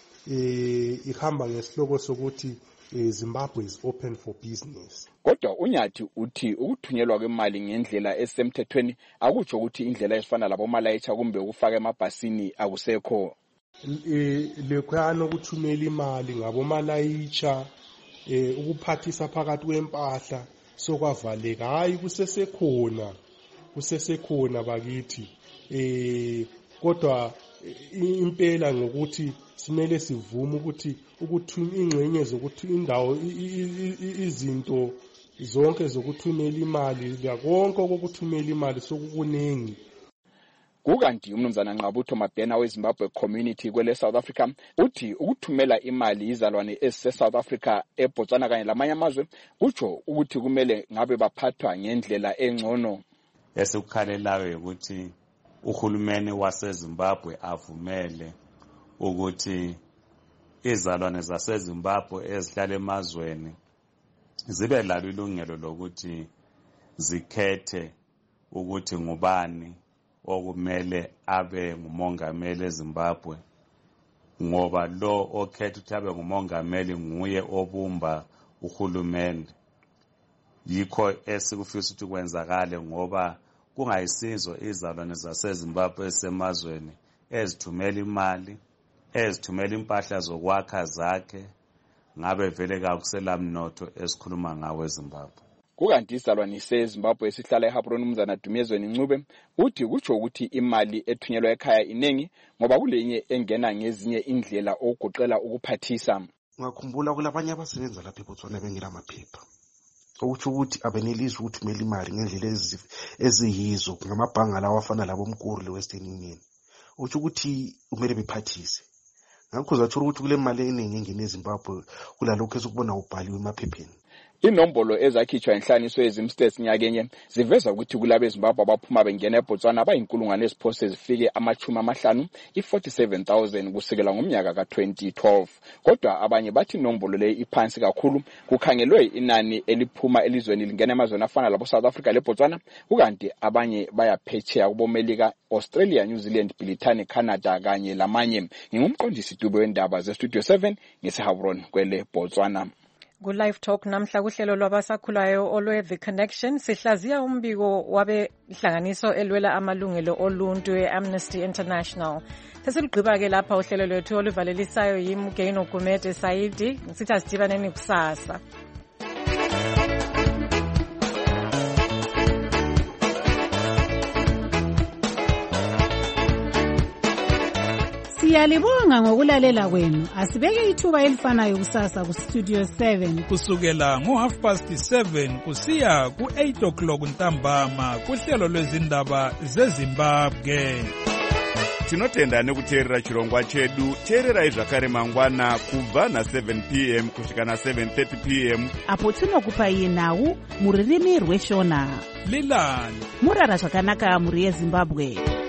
Speaker 21: eh ihamba ngesihloko sokuthi Zimbabwe is open for business.
Speaker 3: Kodwa Unyathi uthi ukuthunyelwa kwemali ngendlela esemthethweni akutsho ukuthi indlela ezifana labo malayitsha kumbe ukufaka emabhasini akusekho.
Speaker 21: Lekhwana ukuthumela imali ngabo malayitsha eh ukuphathisa phakathi kwempahla sokwavaleka, hayi kusesekhona kusesekhona bakithi. Eh kodwa impela ngokuthi simele sivume ukuthi ukuthuma ingcenye zokuthi indawo izinto zonke zokuthumela imali konke okuthumela imali sokukuningi.
Speaker 3: Kukanti umnumzana Nqabutho Mabhena weZimbabwe Community kwele South Africa uthi ukuthumela imali izalwane ese South Africa eBotswana kanye lamanye amazwe kutsho ukuthi kumele ngabe baphathwa ngendlela engcono.
Speaker 4: Esikukhalelayo ukuthi uhulumeni waseZimbabwe avumele ukuthi izalwane zaseZimbabwe ezihlala emazweni zibe lalo ilungelo lokuthi zikhethe ukuthi ngubani okumele abe ngumongameli eZimbabwe, ngoba lo okhetha ukuthi abe ngumongameli nguye obumba uhulumeni. Yikho esikufisa ukuthi kwenzakale ngoba kungayisizo izalwane zaseZimbabwe esemazweni ezithumela imali, ezithumela impahla zokwakha zakhe, ngabe vele kakusela mnotho esikhuluma ngawe eZimbabwe.
Speaker 3: Kukanti izalwane seZimbabwe esihlala eHabroni umnumzana Dumezweni Ncube uthi kutsho ukuthi imali ethunyelwa ekhaya iningi ngoba kulenye engena ngezinye indlela okugoqela ukuphathisa.
Speaker 8: Ngakhumbula kulabanye abasebenza lapha eBotswana bengela maphepha, okuthi ukuthi abenelisi ukuthumela imali ngendlela eziyizo ngamabhanga lawo afana labo Mkuru leWestern Union. Uthi ukuthi kumele bephathise ngakho zatsho ukuthi kule mali eningi engene eZimbabwe kulalokho esukubona ubhaliwe emaphepheni.
Speaker 3: Inombolo ezakhitshwa inhlaniso yezimstats nyakenye ziveza ukuthi kulabe eZimbabwe abaphuma bengena eBotswana abayinkulungwane eziphose zifike amachumi amahlanu i-forty-seven thousand kusukela ngomnyaka ka twenty twelve. Kodwa abanye bathi inombolo le iphansi kakhulu, kukhangelwe inani eliphuma elizweni lingena emazweni afana labo South Africa leBotswana, kukanti abanye bayaphetsheya kubomelika, Australia, New Zealand, Britain, Canada kanye lamanye. Ngingumqondisi Dube wendaba ze-Studio seven ngeseHabron kwele Botswana.
Speaker 9: Ku-Live Talk namhla kuhlelo lwabasakhulayo olwe The Connection sihlaziya umbiko wabe ihlanganiso elwela amalungelo oluntu e-Amnesty International. Sesilugqiba-ke lapha uhlelo lwethu oluvalelisayo yiMugeno Gumede Saidi. Sithi asidibaneni kusasa.
Speaker 2: Siyalibonga ngokulalela kwenu. Asibeke ithuba elifanayo kusasa ku Studio seven
Speaker 6: kusukela ngo half past seven kusiya ku eight o'clock ntambama kuhlelo lwezindaba zeZimbabwe.
Speaker 11: Tinotenda nekuteerera chirongwa chedu. Teererai zvakare mangwana kubva na seven p m kusvika na seven thirty p m
Speaker 2: apo tinokupai nhau muririmi rweshona.
Speaker 6: Lilani
Speaker 2: murara zvakanaka muri yeZimbabwe.